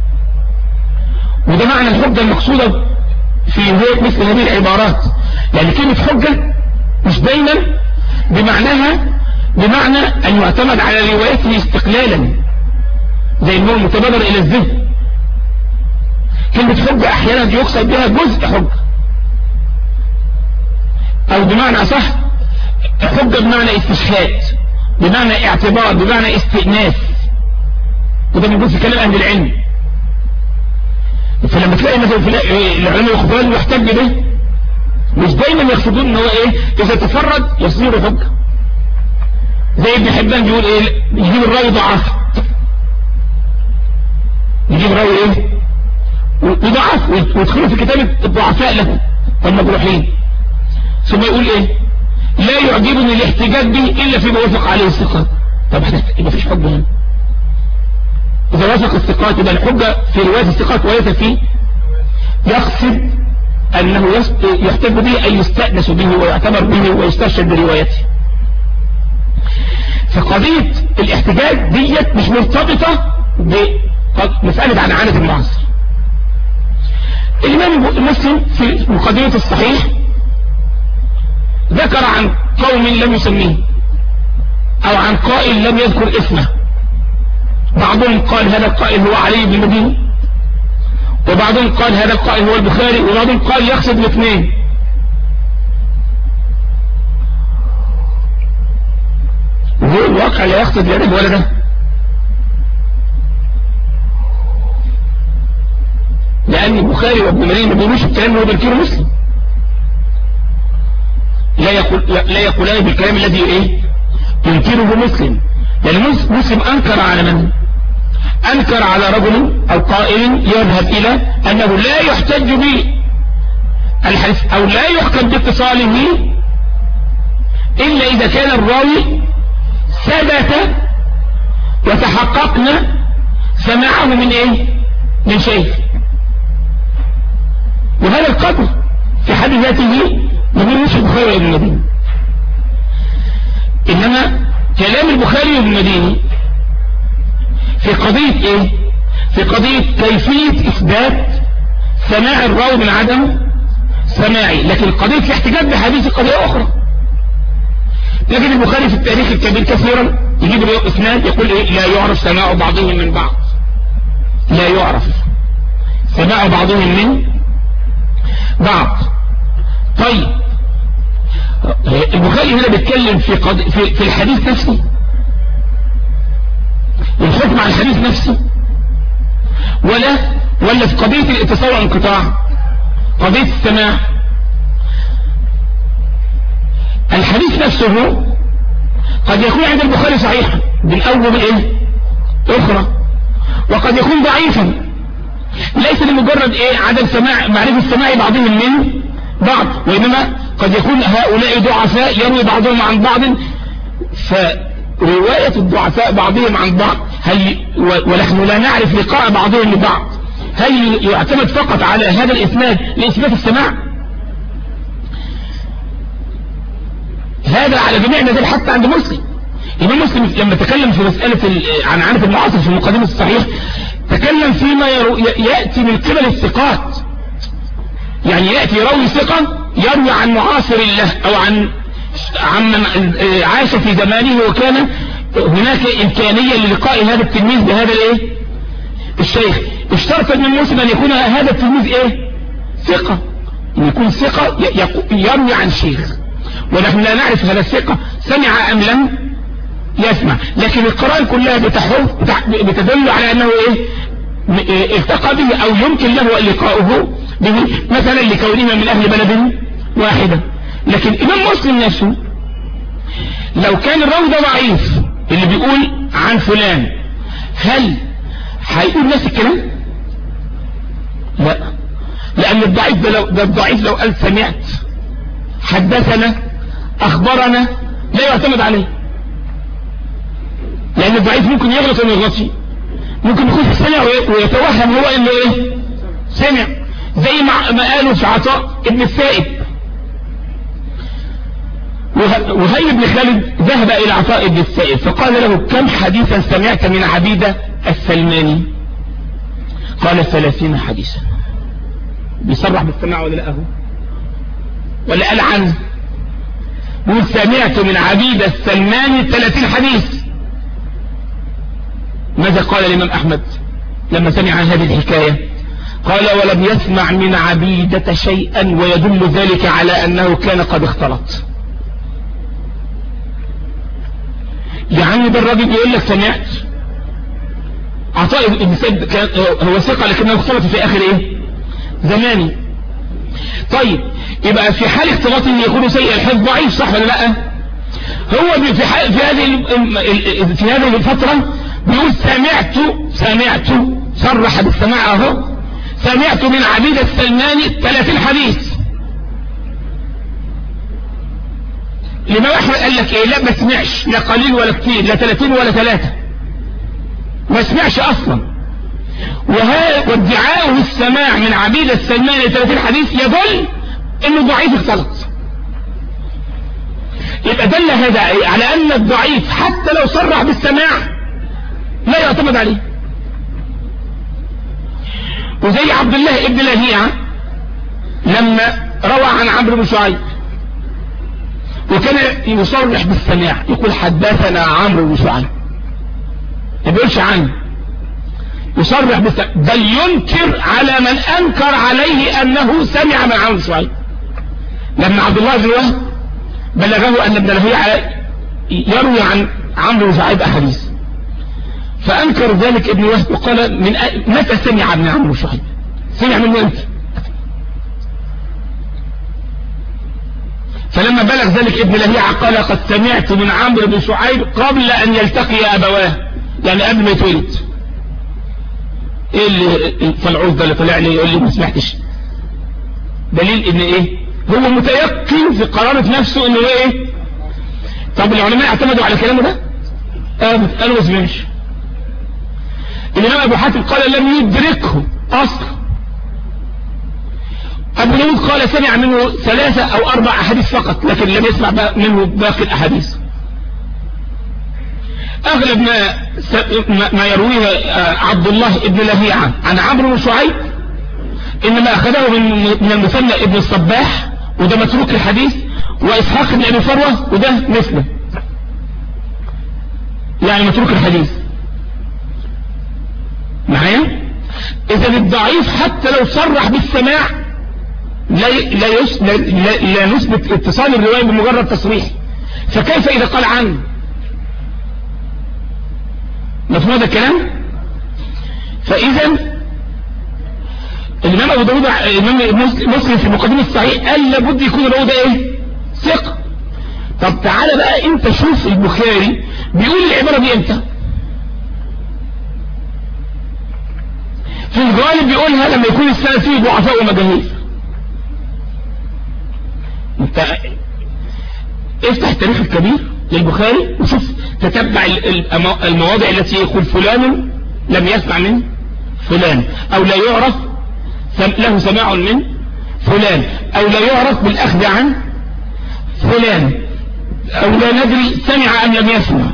وده معنى الحجة المقصودة في مثل هذه العبارات، يعني كلمة حجة مش دايما بمعناها بمعنى أن يعتمد على روايته استقلالا زي النور متبادر إلى الذهن. كلمة حجة أحيانا يقصد بها جزء حجة، أو بمعنى أصح حجة بمعنى استشهاد، بمعنى اعتبار، بمعنى استئناس، وده موجود في كلام أهل العلم. فلما تلاقي مثلا في العلماء الخبراء يحتج به مش دايما يقصدون ان هو ايه اذا تفرد يصير حجة، زي ابن حبان بيقول ايه يجيب الراوي ضعف، يجيب الراوي ايه وضعف ويدخله في كتابة الضعفاء له والمجروحين، ثم يقول ايه لا يعجبني الاحتجاج به الا فيما وافق عليه الثقات. طب ما فيش حجة هنا، إذا وافق الثقات يبقى الحجة في رواية الثقات وليس فيه، يقصد أنه يحتج به أن يستأنس به ويعتبر به ويسترشد بروايته. فقضية الاحتجاج ديت مش مرتبطة بمسألة عن عادة المعاصر. الإمام المسلم في مقدمة الصحيح ذكر عن قوم لم يسميه أو عن قائل لم يذكر اسمه، بعضهم قال هذا القائل هو علي بن المديني، وبعضهم قال هذا القائل هو البخاري، وبعضهم قال يقصد الاثنين. وهو الواقع لا يقصد يده ولا ده، لأن البخاري وابن المديني ما بيقولوش الكلام هو بينكره مسلم، لا يقول لا يقولان بالكلام الذي ايه ينكره مسلم، لأن مسلم أنكر على من؟ أنكر على رجل أو قائل يذهب إلى أنه لا يحتج به الحديث أو لا يحكم باتصاله إلا إذا كان الراوي ثبت وتحققنا سماعه من إيه؟ من شيء، وهذا القدر في حد ذاته يقول مش البخاري وابن المديني. إنما كلام البخاري وابن المديني في قضية ايه؟ في قضية كيفية اثبات سماع الراوي من عدم سماعي، لكن قضية الاحتجاج بحديث قضية اخرى. لكن البخاري في التاريخ الكبير كثيرا يجيب له اسناد يقول ايه لا يعرف سماع بعضهم من بعض، لا يعرف سماع بعضهم من بعض. طيب البخاري هنا بيتكلم في, قض... في في الحديث نفسه، الحكم على الحديث نفسه، ولا ولا في قضية الاتصال والانقطاع، قضية السماع. الحديث نفسه قد يكون عند البخاري صحيحا بالأول بالإيه أخرى، وقد يكون ضعيفا ليس لمجرد إيه عدم سماع معرفة سماع بعضهم من بعض، وإنما قد يكون هؤلاء ضعفاء يروي بعضهم عن بعض، فرواية الضعفاء بعضهم عن بعض هل ونحن لا نعرف لقاء بعضهم لبعض هل يعتمد فقط على هذا الإسناد لإثبات السماع؟ هذا على جميع المذاهب حتى عند مسلم. الإمام مسلم لما تكلم في مسألة عن عادة المعاصر في مقدمة الصحيح تكلم فيما يأتي من قبل الثقات، يعني يأتي راوي ثقة يروي عن معاصر له أو عن عمن عاش في زمانه وكان هناك إمكانية للقاء هذا التلميذ بهذا الايه الشيخ. اشترط ابن المسلم أن يكون هذا التلميذ ايه ثقة، أن يكون ثقة يروي عن شيخ، ونحن لا نعرف هذا الثقة سمع أم لم يسمع، لكن القرآن كلها بتدل على أنه ايه التقى به أو يمكن له لقاؤه به، مثلا لكونهما من أهل بلد واحدة. لكن إمام مسلم نفسه لو كان الراوي ده ضعيف اللي بيقول عن فلان، هل هيقول نفس الكلام؟ لا، لأن الضعيف ده لو ده الضعيف لو قال سمعت حدثنا أخبرنا لا يعتمد عليه، لأن الضعيف ممكن يغلط وما يغلطش، ممكن يكون سمع ويتوهم هو انه ايه سمع، زي ما قالوا في عطاء ابن السائب. وهيب بن خالد ذهب الى عطاء ابن السائب فقال له كم حديثا سمعت من عبيدة السلماني؟ قال ثلاثين حديثا. بيصرح بالسماع ولا لا؟ ولا قال عنه؟ يقول سمعت من عبيدة السلماني ثلاثين حديث. ماذا قال الإمام أحمد لما سمع هذه الحكاية؟ قال ولم يسمع من عبيدة شيئا، ويدل ذلك على أنه كان قد اختلط. يعني ده الراجل يقول لك سمعت عطاء ابن سعد كان هو ثقة لكنه اختلط في آخر ايه زماني. طيب يبقى في حال اختلاط يكون سيء الحفظ ضعيف، صح ولا لا؟ هو في حال في هذه في هذه الفترة بيقول سمعت سمعت صرح بالسماع اهو، سمعت من عبيد السلماني ثلاثين حديث. الإمام أحمد قال لك ايه؟ لا ما سمعش، لا قليل ولا كتير، لا ثلاثين ولا ثلاثة، ما سمعش اصلا. وادعاؤه السماع من عبيد السلماني ثلاثين حديث يدل انه ضعيف اختلط. يبقى دل هذا على ان الضعيف حتى لو صرح بالسماع لا يعتمد عليه. وزي عبد الله ابن لهيعة لما روى عن عمرو بن شعيب وكان يصرح بالسماع، يقول حدثنا عمرو بن شعيب، ما بيقولش عنه، يصرح بالسماع، بل ينكر على من انكر عليه انه سمع من عمرو بن شعيب. لما عبد الله بن وهب بلغه ان ابن لهيعة يروي عن عمرو بن شعيب احاديث، فانكر ذلك ابن وهب وقال من أ... متى سمع ابن عمرو بن شعيب؟ سمع من امتى؟ فلما بلغ ذلك ابن لهيعة قال قد سمعت من عمرو بن شعيب قبل ان يلتقي ابواه، يعني قبل ما يتولد. ايه اللي الفلعوز ده اللي طلع لي يقول لي ما سمعتش؟ دليل ان ايه؟ هو متيقن في قرارة نفسه انه ايه؟ طب العلماء اعتمدوا على كلامه ده؟ قالوا قالوا ما سمعش. الإمام أبو حاتم قال لم يدركه أصلا. أبو داود قال سمع منه ثلاثة أو أربع أحاديث فقط، لكن لم يسمع منه باقي الأحاديث. أغلب ما ما يرويه عبد الله ابن لهيعة عن عمرو بن شعيب إنما أخذه من المثنى ابن الصباح، وده متروك الحديث، وإسحاق بن أبي فروة وده مثله، يعني متروك الحديث. معايا؟ إذا الضعيف حتى لو صرح بالسماع لا لا لا, لا نثبت اتصال الرواية بمجرد تصريح، فكيف إذا قال عنه؟ مفهوم هذا الكلام؟ فإذا الإمام أبو داود الإمام مسلم في مقدمة الصحيح قال لابد يكون الراوي ده إيه؟ ثقة. طب تعالى بقى أنت شوف البخاري بيقول العبارة دي إمتى؟ في الغالب بيقولها لما يكون السند فيه ضعفاء ومجاهيل. انت افتح التاريخ الكبير للبخاري وشوف تتبع المواضع التي يقول فلان لم يسمع من فلان، او لا يعرف له سماع من فلان، او لا يعرف بالاخذ عن فلان، او لا ندري سمع ام لم يسمع.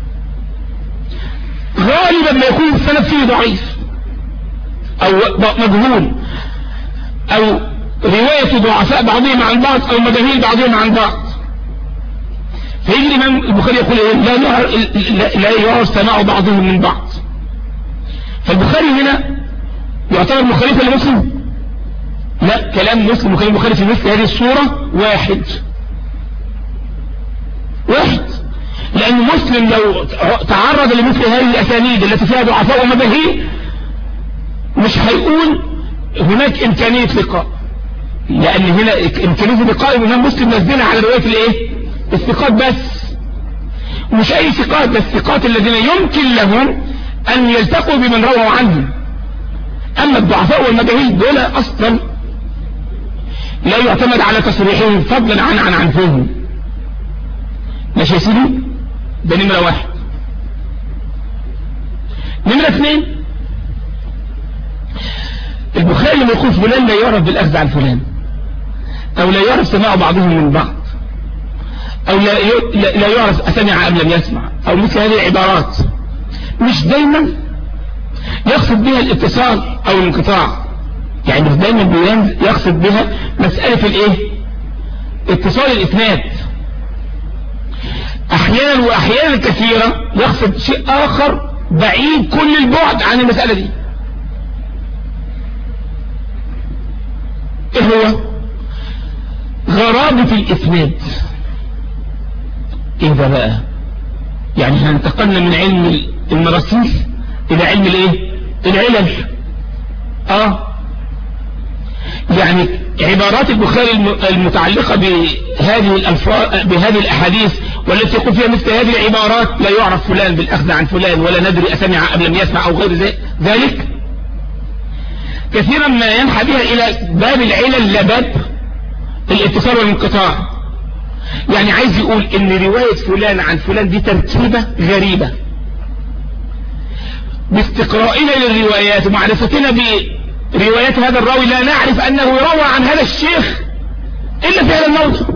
غالبا ما يكون السند فيه ضعيف او مجهول، او رواية ضعفاء بعضهم عن بعض، او مجاهيل بعضهم عن بعض. فيجي الإمام البخاري يقول إيه؟ لا لا, لا يعرف سماع بعضهم من بعض. فالبخاري هنا يعتبر مخالفا لمسلم؟ لا، كلام مسلم وكلام البخاري في مثل هذه الصورة واحد واحد لأن مسلم لو تعرض لمثل هذه الأسانيد التي فيها ضعفاء ومباهي مش هيقول هناك إمكانية لقاء، لأن هنا إمكانية لقاء الإمام مسلم نزلها على رواية الإيه؟ الثقات بس، مش أي ثقات، بس الثقات الذين يمكن لهم أن يلتقوا بمن رووا عنهم. أما الضعفاء والمباهي دول أصلا لا يعتمد على تصريحهم فضلا عن عن عنفهم. ماشي يا سيدي؟ ده نمرة واحد. نمرة اثنين، البخاري لما يقول فلان لا يعرف بالأخذ عن فلان، أو لا يعرف سماع بعضهم من بعض، أو لا لا يعرف أسمع أم لم يسمع، أو مثل هذه العبارات، مش دايما يقصد بها الاتصال أو الانقطاع، يعني مش دايما يقصد بها مسألة الإيه؟ اتصال الإسناد. أحيانا وأحيانا كثيرة يقصد شيء آخر بعيد كل البعد عن المسألة دي. إيه هو؟ غرابة الإسناد. إيه ده بقى؟ يعني هنتقلنا من علم المراسيل إلى علم الإيه؟ العلل. آه يعني عبارات البخاري المتعلقة بهذه الألفاظ بهذه الأحاديث والتي يقول فيها مثل هذه العبارات لا يعرف فلان بالأخذ عن فلان ولا ندري أسمع أم لم يسمع أو غير ذلك، كثيرا ما ينحى بها إلى باب العلل لا باب الاتصال والانقطاع. يعني عايز يقول إن رواية فلان عن فلان دي ترتيبة غريبة. باستقرائنا للروايات ومعرفتنا بروايات هذا الراوي لا نعرف أنه روى عن هذا الشيخ إلا في هذا الموضع.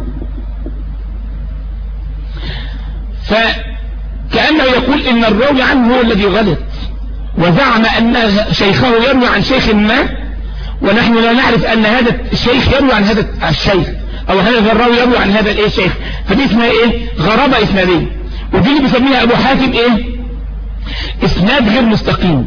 فكأنه يقول إن الراوي عنه هو الذي غلط، وزعم أن شيخه يروي عن شيخ ما، ونحن لا نعرف أن هذا الشيخ يروي عن هذا الشيخ، أو هذا الراوي يروي عن هذا الإيه الشيخ. فدي اسمها إيه؟ غرابة إسنادية. ودي اللي بيسميها أبو حاتم إيه؟ إسناد غير مستقيم.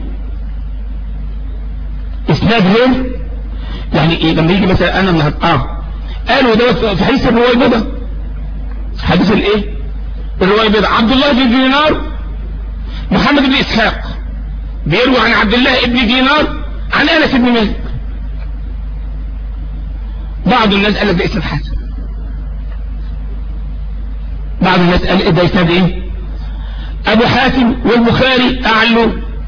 إسناد غير يعني إيه؟ لما يجي مثلا أنا النهارده آه قالوا دوت في حديث الرويبضة، حديث الإيه؟ الرويبضة، عبد الله بن دينار محمد بن إسحاق بيروي عن عبد الله بن دينار عن أنس بن مالك. بعض الناس قال لك ده اسناد حسن، بعض الناس قال ده اسناد ايه؟ ابو حاتم والبخاري اعلوا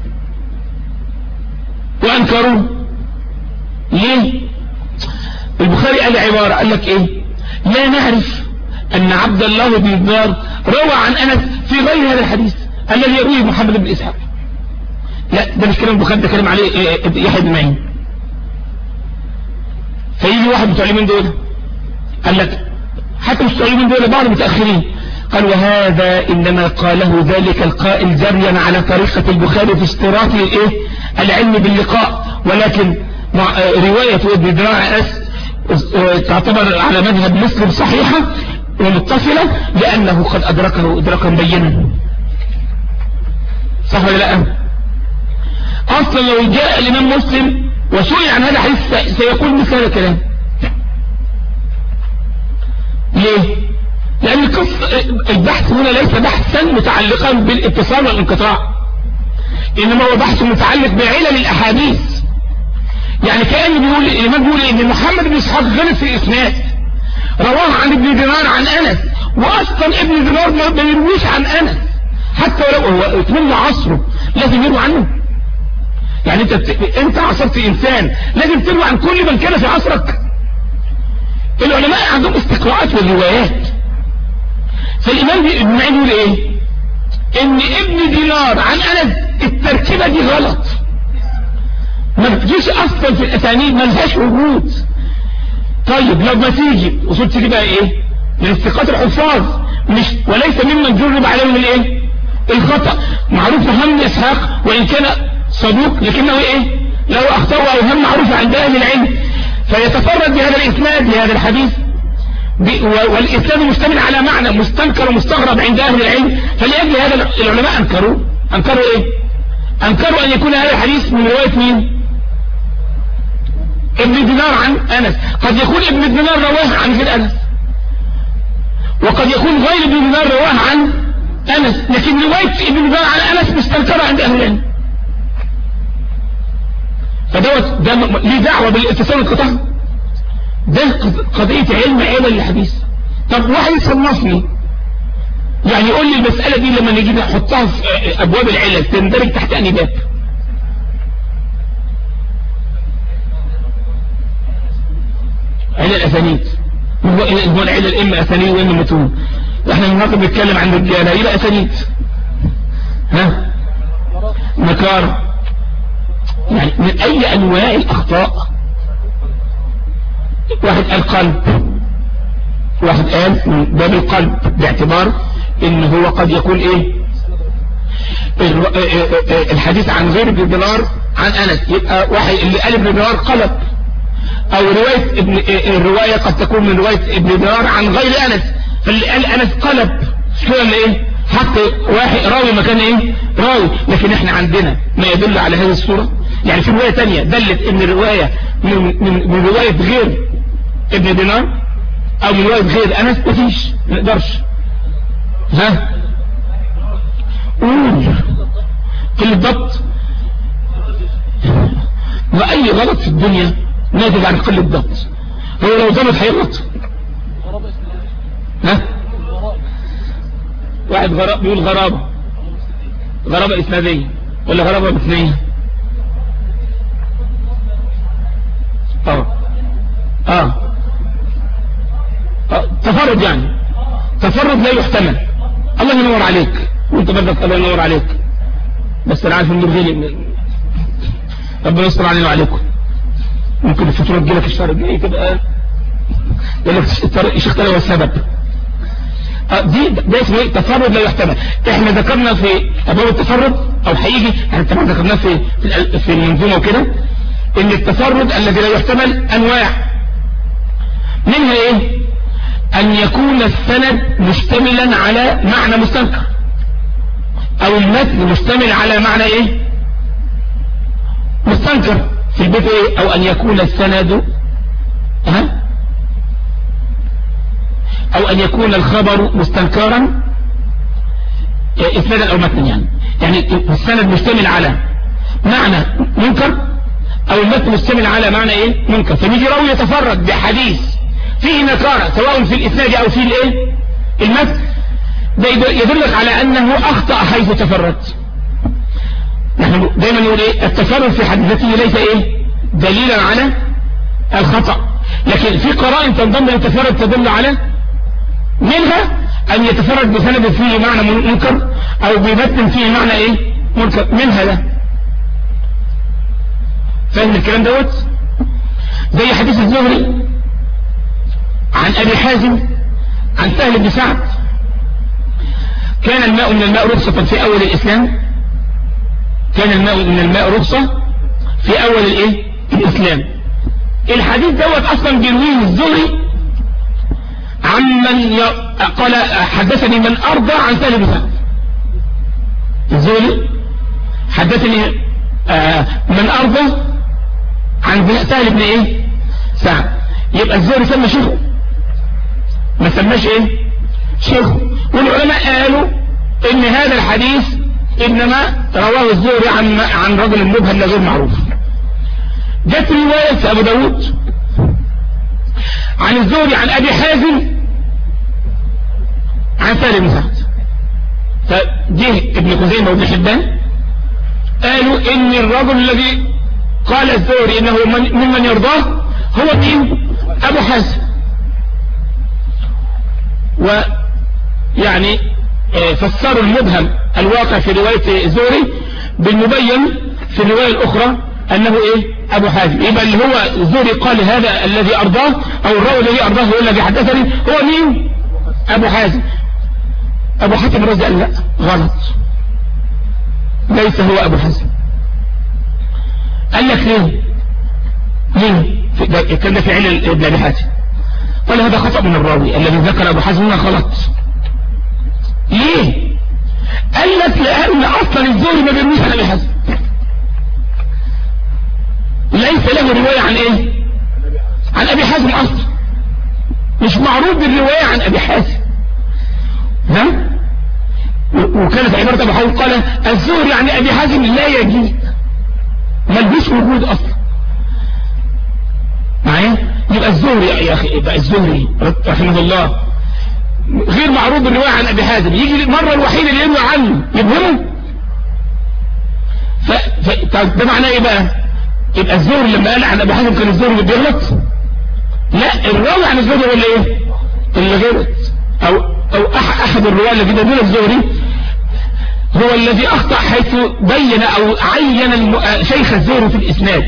وانكروا. ليه؟ البخاري قال عبارة قال لك ايه؟ لا نعرف ان عبد الله بن دينار روى عن انس في غير هذا الحديث الذي يرويه محمد بن اسحاق. لا، ده مش كلام البخاري، ده كلام عليه يحيى بن معين. فيجي واحد بتوع اليمين دول قال لك، حتى مش بتوع اليمين دول، بعض المتأخرين قال وهذا انما قاله ذلك القائل جريا على طريقة البخاري في اشتراط الايه؟ العلم باللقاء، ولكن مع رواية ابن دراعس تعتبر على مذهب مسلم صحيحة ومتصلة لأنه قد أدركه إدراكا بينا. صح ولا لا؟ أصلا لو جاء الإمام مسلم وسئل عن هذا الحديث سيقول مثل هذا الكلام. ليه؟ لأن البحث هنا ليس بحثا متعلقا بالاتصال والانقطاع، إنما هو بحث متعلق بعلل الأحاديث. يعني كأنه بيقول الإمام بيقول إن محمد بن إسحاق غلط في الإسناد، رواه عن ابن دينار عن أنس، وأصلا ابن دينار ما يرويش عن أنس، حتى لو هو اتمنى عصره لازم يروي عنه. يعني انت انت عصرت انسان لازم تروي عن كل من كان في عصرك. العلماء عندهم استقراءات والروايات. فالامام ابن معين يقول ايه؟ ان ابن دينار عن انس التركيبه دي غلط، ما بتجيش اصلا في الاسانيد، ما لهاش وجود. طيب لو ما تيجي وصلت تيجي بقى ايه؟ من الثقات الحفاظ، مش وليس ممن جرب عليهم الايه؟ الخطأ. معروف محمد بن اسحاق وان كان صدوق لكنه ايه؟ له اخطاء واوهام معروفه عند اهل العلم، فيتفرد بهذا الاسناد لهذا الحديث والإسناد مشتمل على معنى مستنكر ومستغرب عند أهل العلم، فلأجل هذا العلماء أنكروا أنكروا إيه؟ أنكروا أن يكون هذا الحديث من رواية مين؟ ابن دينار عن أنس. قد يكون ابن دينار رواه عن غير أنس، وقد يكون غير ابن دينار رواه عن أنس، لكن رواية ابن دينار عن أنس مستنكرة عند أهل العلم. فدوت ده ليه دعوة بالاتصال والقطع؟ ده قضية علم علل الحديث. طب واحد يصنفني يعني يقول لي المسألة دي لما نجي نحطها في أبواب العلل تندرج تحت أنهي باب؟ علل أسانيد. هو العلل إما أسانيد وإما متون. احنا النهارده بنتكلم عن رجالة يبقى أسانيد. ها؟ نكار. يعني من أي أنواع الأخطاء. واحد قال قلب، واحد قال من باب القلب باعتبار ان هو قد يكون ايه الحديث عن غير ابن دينار عن انس، يبقى واحد اللي قال ابن دينار قلب، او رواية ابن الرواية قد تكون من رواية ابن دينار عن غير انس، فاللي قال انس قلب شو اللي ايه حط واحد راوي مكان ايه راوي. لكن احنا عندنا ما يدل على هذه الصورة. يعني في رواية تانية دلت ان الرواية من, من, من رواية غير ابن دينار او من رواية غير انس، مفيش، ما نقدرش. ها قول قلة ضبط. واي غلط في الدنيا ناتج عن قلة ضبط. هو لو ضبط هيغلط. ها واحد غراب بيقول غرابة غرابة اسنادية ولا غرابة مثنية؟ اه اه اه تفرد، يعني تفرد لا يحتمل. الله ينور عليك، وانت بدك الله ينور عليك، بس انا عارف ان الغير ربنا يستر علينا وعليكم. ممكن الفترة تجيلك الشهر الجاي تبقى يقول لك الشيخ تاني هو السبب. دي ده اسمه ايه؟ تفرد لا يحتمل. احنا ذكرنا في ابواب التفرد او هيجي احنا طبعا ذكرناه في في المنظومه وكده ان التفرد الذي لا يحتمل انواع، منها ايه؟ ان يكون السند مشتملا على معنى مستنكر، او المتن مشتمل على معنى ايه مستنكر في البيت ايه، او ان يكون السند ها او ان يكون الخبر مستنكرا اسنادا او متنا. يعني يعني السند مشتمل على معنى منكر او المتن مشتمل على معنى ايه منكر، فنيجي راوي يتفرد بحديث فيه نكارة سواء في الاسناد او في الايه المتن، ده يدلك على انه اخطأ حيث تفرد. نحن دايما نقول ايه التفرد في حد ذاته ليس ايه دليلا على الخطأ، لكن في قرائن تنضم للتفرد تدل على، منها ان يتفرد بسند فيه معنى منكر او بمتن فيه معنى ايه منكر، منها ده. فاهم الكلام دوت؟ زي حديث الزهري عن ابي حازم عن سهل بن سعد كان الماء من الماء رخصة في اول الاسلام، كان الماء من الماء رخصة في اول الايه الاسلام. الحديث دوت اصلا بيرويه الزهري عمن ي... قال حدثني من ارضى عن سهل بن سعد. الزهري حدثني آه من ارضى عن سهل بن ايه سعد، يبقى الزهري سمى شيخه ما سماش ايه شيخه. والعلماء قالوا ان هذا الحديث انما رواه الزهري عن عن رجل مبهم غير معروف. جت رواية في ابو داود عن الزهري عن ابي حازم عن سهل بن سعد، فجه ابن خزيمة وابن حبان قالوا ان الرجل الذي قال الزهري انه من ممن يرضاه هو مين؟ ابو حازم. ويعني فسروا المبهم الواقع في رواية الزهري بالمبين في الرواية الاخرى انه ايه ابو حازم. يبقى اللي هو الزهري قال هذا الذي ارضاه او الراوي الذي ارضاه هو الذي حدثني هو مين؟ ابو حازم. ابو حاتم الرازي قال لا غلط، ليس هو ابو حازم. قال لك ليه ليه كان ده في علل ابن ابي حاتم؟ قال هذا خطأ من الراوي الذي ذكر أبو حازم هنا غلط. ليه؟ قال لك لأن أصلا الزهري ما بيرويش عن أبي حازم، ليس له رواية عن إيه؟ عن أبي حازم أصلا، مش معروف بالرواية عن أبي حازم. ها؟ وكانت عبارة أبو حازم قال الزهري عن أبي حازم لا يجي، ملبوش وجود أصلا معايا. يبقى الزهري يا أخي، يبقى الزهري رحمه الله غير معروف بالرواية عن أبي حازم، يجي المرة الوحيدة اللي يروي عنه يبهمه. ف... ف... ده معناه إيه بقى؟ يبقى الزهري لما قال عن أبي حازم كان الزهري بيغلط؟ لا، الراوي عن الزهري ولا إيه؟ اللي غلط، أو أو أح... أحد الرواة الذي دون الزهري هو الذي أخطأ حيث بين أو عين الم... شيخ الزهري في الإسناد.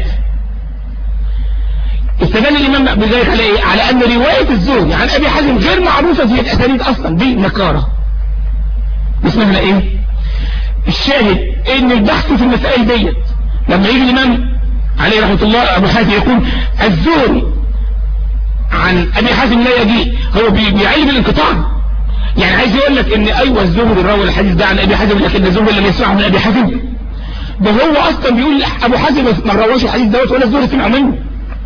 استدل الإمام بذلك على إيه؟ على أن رواية الزهري عن أبي حازم غير معروفة في الأسانيد أصلا بالنكارة. اسمها إيه؟ الشاهد إن البحث في المسائل ديت لما يجي الإمام عليه رحمة الله أبو حازم يقول الزهري عن أبي حازم لا يجي، هو بيعيب الانقطاع، يعني عايز يقول لك إن أيوة الزهري روى الحديث ده عن أبي حازم لكن الزهري لم يسمعه من أبي حازم. ده هو أصلا بيقول أبو حازم ما رواش الحديث دوت ولا الزهري سمعه منه.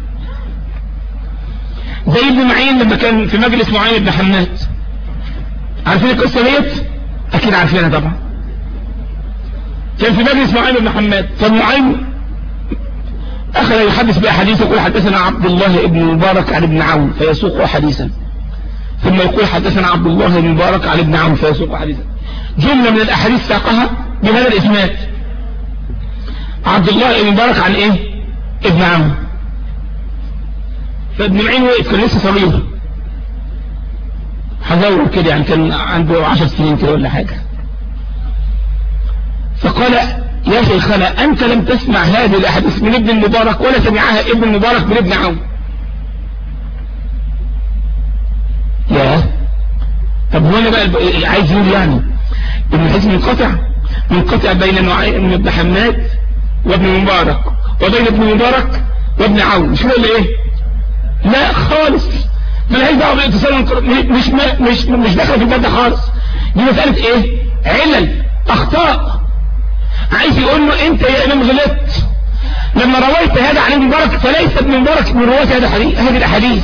زي ابن معين لما كان في مجلس معين بن حماد، عارفين القصة ديت؟ أكيد عارفينها طبعا. كان في مجلس معين بن حماد، فالمعين أخذ يحدث بأحاديث، يقول حدثنا عبد الله بن مبارك عن ابن عون فيسوق حديثا، ثم يقول حدثنا عبد الله بن مبارك عن ابن عون فيسوق حديثا. جملة من الأحاديث ساقها بهذا الإسناد، عبد الله بن مبارك عن إيه؟ ابن عون. فابن معين وقف، كان لسه صغير حذور كده، يعني كان عنده عشر سنين كده ولا حاجة. فقال يا شيخنا أنت لم تسمع هذه الأحاديث من ابن المبارك ولا سمعها ابن المبارك من ابن عون. يا طب هو أنا بقى عايز يقول يعني إن الحديث منقطع منقطع بين نوعين من ابن حماد وابن مبارك وبين ابن مبارك وابن عون، مش هو اللي إيه؟ لا خالص، ملهاش دعوه بالاتصال، مش مش مش داخله في الباب ده خالص. دي مساله ايه؟ علل، اخطاء. عايز يقول له انت يا امام غلطت لما رويت هذا عن ابن مبارك، فليس ابن مبارك من رواه هذا الحديث هذه الاحاديث،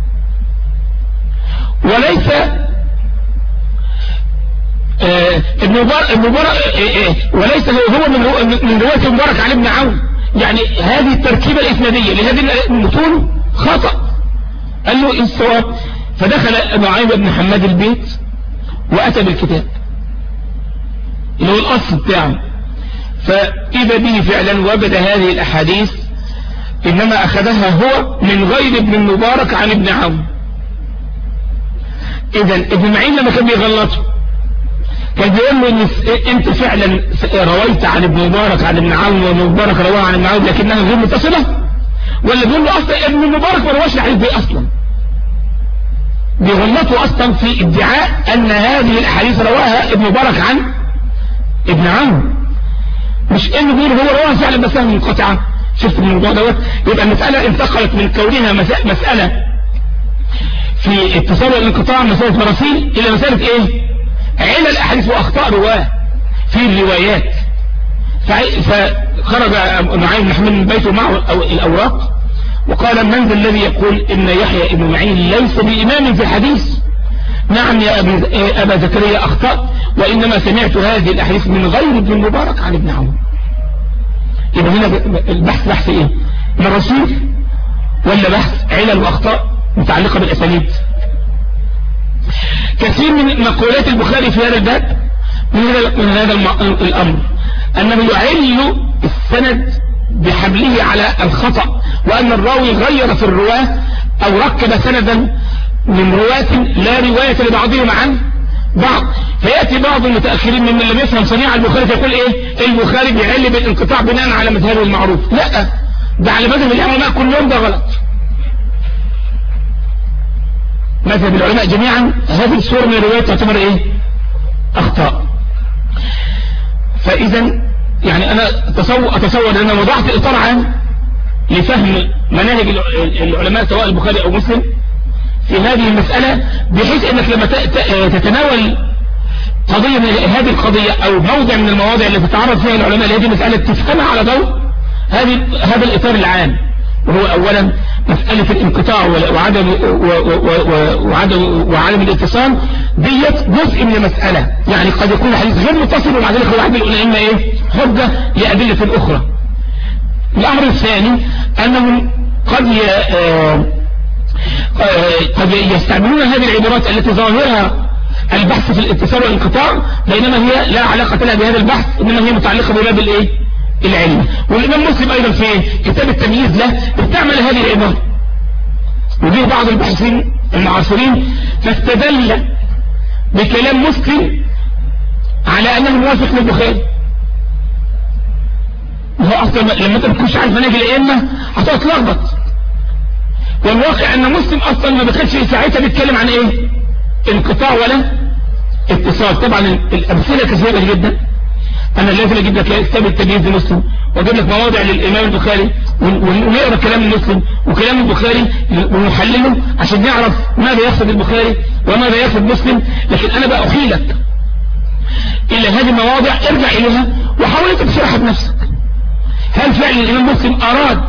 وليس آه ابن مبارك ابن مبارك آه آه وليس هو من رو من رواه ابن مبارك عن ابن عون. يعني هذه التركيبه الاسناديه لهذه المتون خطأ. قال له الصواب. فدخل نعيم بن حماد البيت وأتى بالكتاب اللي هو الأصل بتاعه، فإذا به فعلا وجد هذه الأحاديث إنما أخذها هو من غير ابن المبارك عن ابن عون. إذا ابن معين لما كان بيغلطه كان بيقول له إن أنت فعلا رويت عن ابن مبارك عن ابن عون وابن مبارك رواه عن ابن عون لكنها غير متصلة، ولا بيقول له اصلا ابن المبارك ما رواش الحديث دي اصلا. بيغلطوا اصلا في ادعاء ان هذه الاحاديث رواها ابن مبارك عن ابن عون، مش انه بيقول هو رواها فعلا بس منقطعه. شفت الموضوع دوت؟ يبقى المساله انتقلت من كونها مساله في اتصال الانقطاع مساله مراسيل الى مساله ايه؟ علل الاحاديث واخطاء رواه في الروايات. فخرج نعيم بن حماد من بيته معه الأوراق وقال من ذا الذي يقول إن يحيى ابن معين ليس بإمام في الحديث؟ نعم يا أبي أبا زكريا أخطأت، وإنما سمعت هذه الأحاديث من غير ابن المبارك عن ابن عون. يبقى هنا البحث بحث إيه؟ مراسيل ولا بحث علل وأخطاء متعلقة بالأسانيد؟ كثير من مقولات البخاري في هذا الباب من هذا الأمر أنه يعل السند بحمله على الخطأ، وأن الراوي غير في الرواه أو ركب سندا من رواة لا رواية لبعضهم عن بعض. فيأتي بعض المتأخرين من اللي بيفهم صنيع البخاري فيقول إيه؟ البخاري بيعل بالانقطاع بناء على مذهبه المعروف. لا، ده على مذهب العلماء كلهم ده غلط. مذهب العلماء جميعا هذه الصورة من الرواية تعتبر إيه؟ أخطاء. فإذا يعني أنا أتصور, أتصور أن أنا وضعت إطار عام لفهم مناهج العلماء سواء البخاري أو مسلم في هذه المسألة، بحيث انك لما تتناول قضية من هذه القضية او موضع من المواضع اللي تتعرض فيها العلماء لهذه المسألة تفهمها على ضوء هذه هذا الإطار العام، وهو أولا مسألة الانقطاع وعدم وعدم وعدم الاتصال ديت جزء من المسألة. يعني قد يكون الحديث غير متصل ومع ذلك الواحد يقول إما إيه حجة لأدلة أخرى. الأمر الثاني أنهم قد قد يستعملون هذه العبارات التي ظاهرها البحث في الاتصال والانقطاع، بينما هي لا علاقة لها بهذا البحث، إنما هي متعلقة بباب الإيه العلم. والإمام مسلم أيضا في كتاب التمييز له استعمل هذه العبارة، وجه بعض الباحثين المعاصرين فاستدل بكلام مسلم على أنه موافق للبخاري. وهو أصلا لما أنت بتكونش عارف مناهج الأئمة هتتلخبط، والواقع أن مسلم أصلا ما بكانش ساعتها بيتكلم عن إيه انقطاع ولا اتصال. طبعا الأمثلة كثيرة جدا، أنا لازم أجيب لك كتاب التمييز لمسلم وأجيب لك مواضع للإمام البخاري ونقرأ كلام المسلم وكلام البخاري ونحلله عشان نعرف ماذا يقصد البخاري وماذا يقصد مسلم. لكن أنا بقى أحيلك إلى هذه المواضع، ارجع إليها وحاول أنت تشرحها بنفسك. هل فعلا الإمام مسلم أراد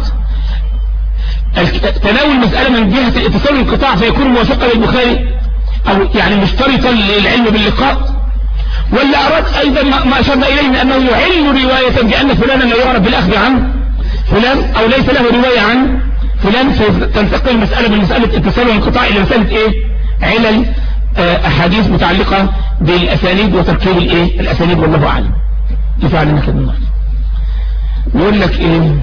تناول المسألة من جهة الاتصال والانقطاع فيكون موافقا للبخاري أو يعني مشترطا للعلم باللقاء، ولا أراد أيضا ما أشرنا إليه من أنه يعل رواية بأن فلانا لا يعرف بالأخذ عن فلان أو ليس له رواية عن فلان، فتنتقل المسألة من مسألة اتصال وانقطاع إلى مسألة إيه علل أحاديث متعلقة بالأسانيد وتركيب الإيه الأسانيد. والله أعلم. يفعل لنا كده النهارده يقول لك إيه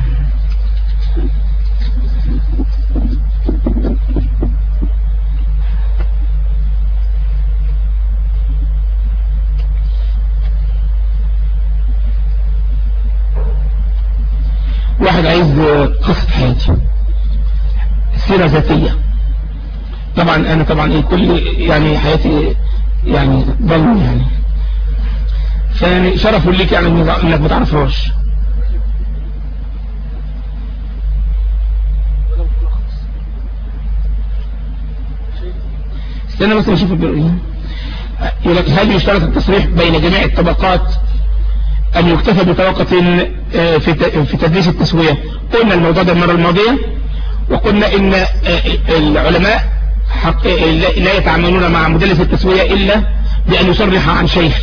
واحد عايز قصة حياتي سيرة ذاتية. طبعا انا طبعا ايه كل يعني حياتي يعني ضل يعني فيعني شرف ليك يعني انك ما تعرفهاش. استنى بس نشوف البرئيين. يقول لك هل يشترط التصريح بين جميع الطبقات أن يكتفى بطبقة في تدريس التسوية؟ قلنا الموضوع ده المرة الماضية، وقلنا إن العلماء لا يتعاملون مع مدلس التسوية إلا بأن يصرح عن شيخ.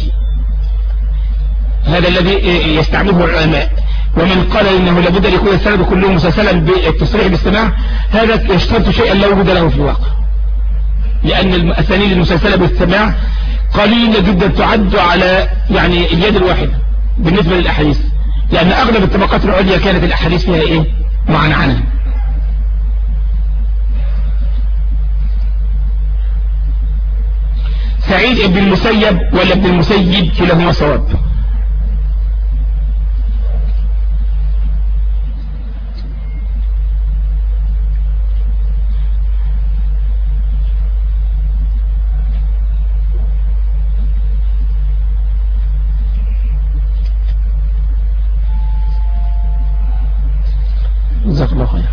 هذا الذي يستعمله العلماء. ومن قال إنه لابد أن يكون السند كله مسلسلا بالتصريح بالاستماع، هذا يشترط شيئا لا وجود له في الواقع، لأن الأسانيد المسلسلة بالاستماع قليلة جدا، تعد على يعني اليد الواحدة بالنسبة للأحاديث، لأن أغلب الطبقات العليا كانت الأحاديث فيها إيه معنعنة. سعيد ابن المسيب ولا ابن المسيب كلاهما صواب. جزاك الله خير.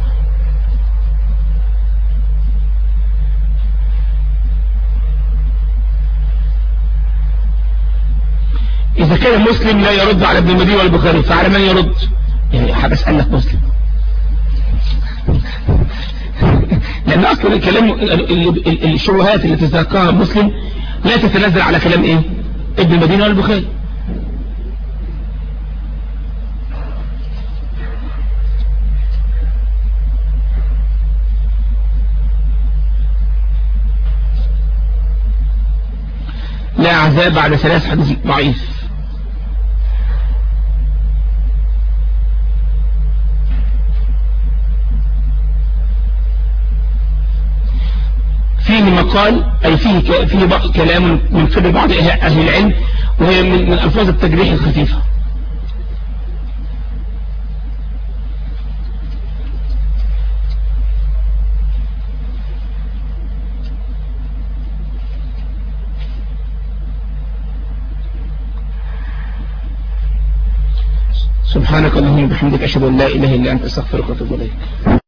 إذا كان مسلم لا يرد على ابن المديني والبخاري فعلى من يرد؟ يعني هبسألك مسلم لأن أصلا الكلام الشبهات التي تذكرها مسلم لا تتنزل على كلام إيه ابن المديني والبخاري. لا عذاب بعد ثلاث حديث ضعيف. فيه مقال أي فيه فيه كلام من قبل بعض أهل العلم، وهي من, من ألفاظ التجريح الخفيفة. سبحانك اللهم وبحمدك أشهد أن لا إله إلا أنت أستغفرك وأتوب إليك.